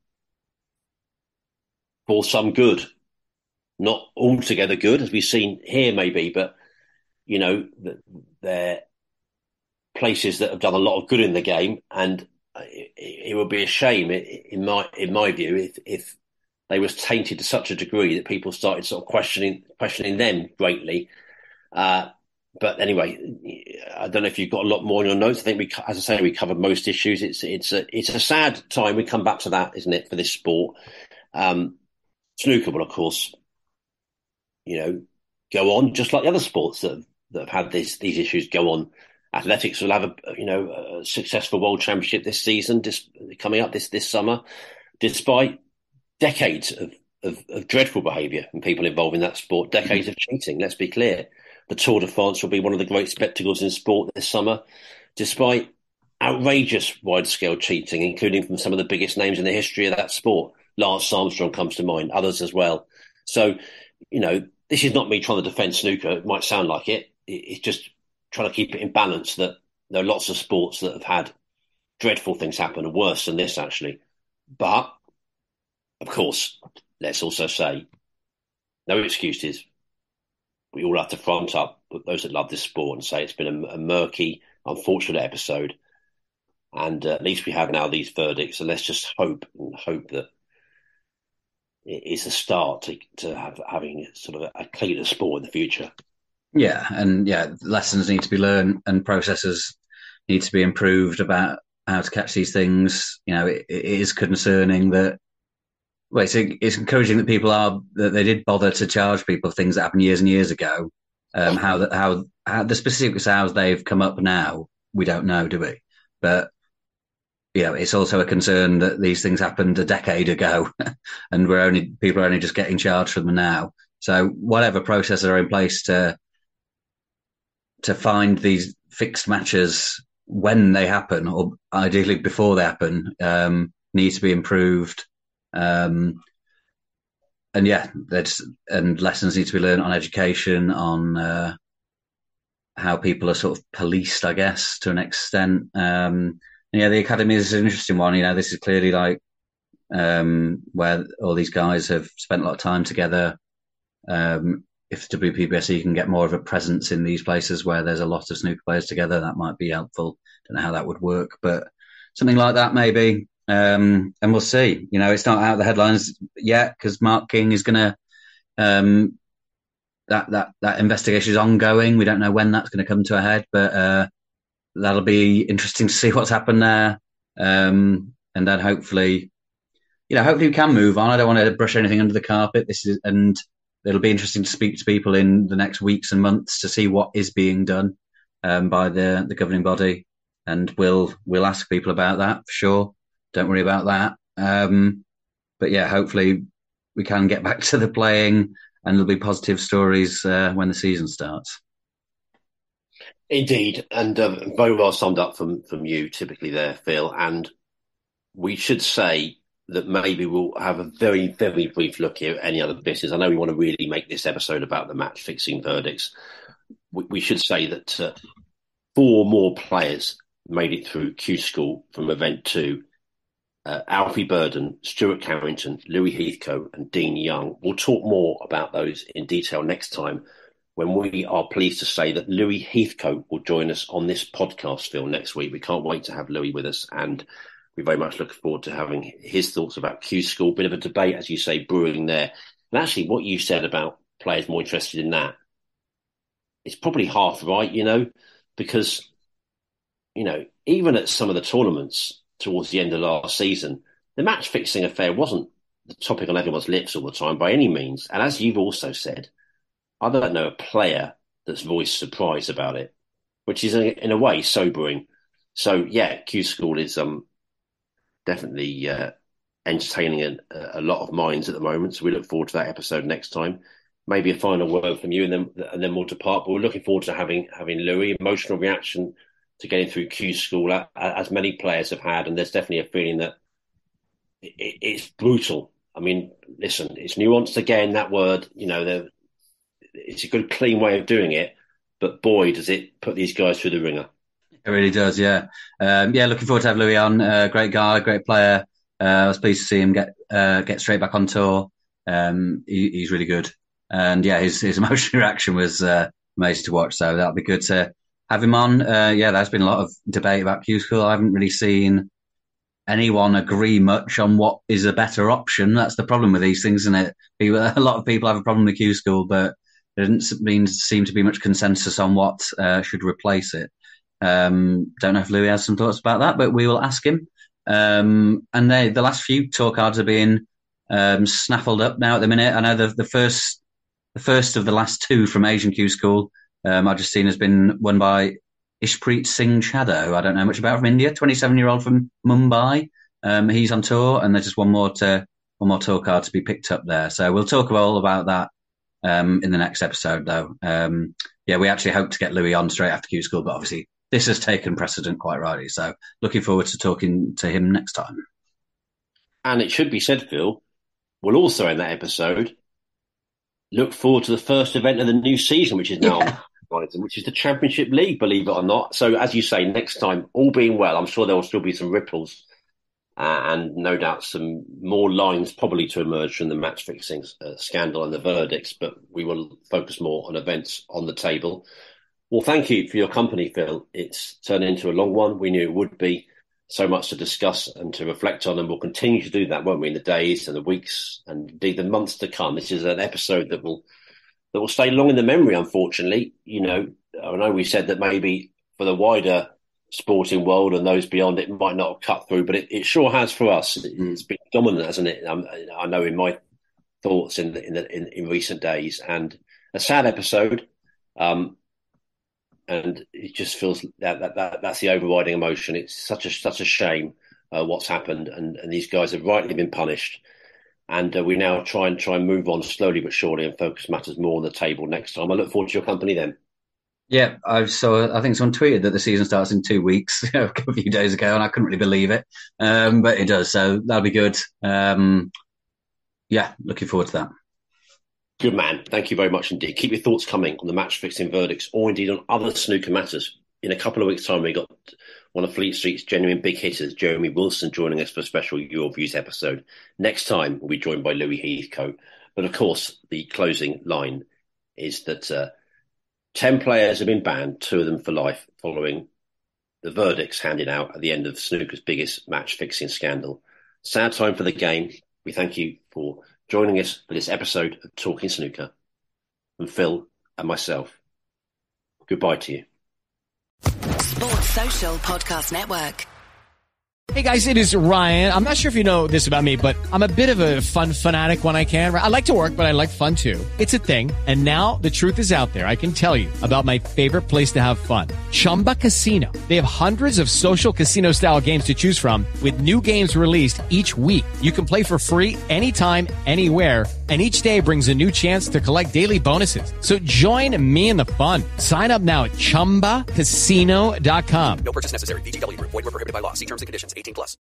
some good. Not altogether good, as we've seen here, maybe, but they're places that have done a lot of good in the game, and it would be a shame, in my view, if they was tainted to such a degree that people started sort of questioning them greatly. But anyway, I don't know if you've got a lot more on your notes. I think we covered most issues. It's a sad time. We come back to that, isn't it, for this sport? Snooker will, of course, go on just like the other sports that have had these issues go on. Athletics will have a successful world championship this season, coming up this summer, despite decades of dreadful behaviour from people involved in that sport, decades of cheating. Let's be clear. The Tour de France will be one of the great spectacles in sport this summer, despite outrageous wide-scale cheating, including from some of the biggest names in the history of that sport. Lance Armstrong comes to mind, others as well. So, this is not me trying to defend snooker. It might sound like it. It's just trying to keep it in balance, that there are lots of sports that have had dreadful things happen, and worse than this, actually. But, of course, let's also say, no excuses. We all have to front up with those that love this sport and say it's been a murky, unfortunate episode. And at least we have now these verdicts. And let's just hope that it is a start to having sort of a cleaner sport in the future. Yeah, and lessons need to be learned and processes need to be improved about how to catch these things. It is concerning that. Well, it's encouraging that that they did bother to charge people for things that happened years and years ago. How the specifics how they've come up now, we don't know, do we? But it's also a concern that these things happened a decade ago, and people are only just getting charged for them now. So whatever processes are in place to find these fixed matches when they happen, or ideally before they happen, need to be improved. And lessons need to be learned on education, on how people are sort of policed, I guess, to an extent. The academy is an interesting one. This is clearly like where all these guys have spent a lot of time together. If WPBSE can get more of a presence in these places where there's a lot of snooker players together, that might be helpful. Don't know how that would work, but something like that maybe. And we'll see. It's not out of the headlines yet because Mark King is going to. That investigation is ongoing. We don't know when that's going to come to a head, but that'll be interesting to see what's happened there. And then hopefully we can move on. I don't want to brush anything under the carpet. And it'll be interesting to speak to people in the next weeks and months to see what is being done by the governing body, and we'll ask people about that for sure. Don't worry about that. But hopefully we can get back to the playing, and there'll be positive stories when the season starts. Indeed, and very well summed up from you, typically there, Phil. And we should say that maybe we'll have a very, very brief look here at any other business. I know we want to really make this episode about the match-fixing verdicts. We should say that 4 more players made it through Q School from Event 2. Alfie Burden, Stuart Carrington, Louis Heathcote and Dean Young. We'll talk more about those in detail next time, when we are pleased to say that Louis Heathcote will join us on this podcast, Phil, next week. We can't wait to have Louis with us, and we very much look forward to having his thoughts about Q School. Bit of a debate, as you say, brewing there. And actually, what you said about players more interested in that, it's probably half right, because, even at some of the tournaments towards the end of last season, the match-fixing affair wasn't the topic on everyone's lips all the time by any means. And as you've also said, I don't know a player that's voiced surprise about it, which is in a way sobering. So Q School is definitely entertaining a lot of minds at the moment. So we look forward to that episode next time. Maybe a final word from you, and then we'll depart. But we're looking forward to having Louis. Emotional reaction to getting through Q School, as many players have had, and there's definitely a feeling that it's brutal. I mean, listen, it's nuanced again, that word. It's a good, clean way of doing it. But boy, does it put these guys through the ringer. It really does, yeah. Looking forward to have Louis on. Great guy, great player. I was pleased to see him get straight back on tour. He's really good. And yeah, his emotional reaction was amazing to watch. So that'll be good to have him on. There's been a lot of debate about Q School. I haven't really seen anyone agree much on what is a better option. That's the problem with these things, isn't it? A lot of people have a problem with Q School, but there doesn't seem to be much consensus on what should replace it. Don't know if Louis has some thoughts about that, but we will ask him. And the last few tour cards are being snaffled up now at the minute. I know the first of the last two from Asian Q School I've just seen has been won by Ishpreet Singh Chadha, who I don't know much about, from India, 27-year-old from Mumbai. He's on tour, and there's just one more tour card to be picked up there. So we'll talk all about that in the next episode, though. We actually hope to get Louis on straight after Q School, but obviously this has taken precedent quite rightly. So looking forward to talking to him next time. And it should be said, Phil, we'll also end that episode look forward to the first event of the new season, which is now on, which is the Championship League, believe it or not. So as you say, next time, all being well, I'm sure there will still be some ripples and no doubt some more lines probably to emerge from the match fixing scandal and the verdicts, but we will focus more on events on the table. Well, thank you for your company, Phil. It's turned into a long one. We knew it would be. So much to discuss and to reflect on, and we'll continue to do that, won't we, in the days and the weeks and indeed the months to come. This is an episode that will stay long in the memory, unfortunately. I know we said that maybe for the wider sporting world and those beyond, it might not have cut through, but it sure has for us. It's been dominant, hasn't it? I know in my thoughts in recent days, and a sad episode. And it just feels that's the overriding emotion. It's such a shame what's happened, and these guys have rightly been punished. And we now try and move on slowly but surely and focus matters more on the table next time. I look forward to your company then. Yeah, I think someone tweeted that the season starts in 2 weeks a few days ago, and I couldn't really believe it, but it does. So that'll be good. Looking forward to that. Good man. Thank you very much indeed. Keep your thoughts coming on the match-fixing verdicts or indeed on other snooker matters. In a couple of weeks' time, we got one of Fleet Street's genuine big hitters, Jeremy Wilson, joining us for a special Your Views episode. Next time, we'll be joined by Louis Heathcote. But of course, the closing line is that 10 players have been banned, 2 of them for life, following the verdicts handed out at the end of snooker's biggest match-fixing scandal. Sad time for the game. We thank you for joining us for this episode of Talking Snooker. From Phil and myself, goodbye to you. Sports Social Podcast Network. Hey guys, it is Ryan. I'm not sure if you know this about me, but I'm a bit of a fun fanatic when I can. I like to work, but I like fun too. It's a thing. And now the truth is out there. I can tell you about my favorite place to have fun. Chumba Casino. They have hundreds of social casino style games to choose from with new games released each week. You can play for free anytime, anywhere. And each day brings a new chance to collect daily bonuses. So join me in the fun. Sign up now at ChumbaCasino.com. No purchase necessary. VGW Group. Void where prohibited by law. See terms and conditions. 18+.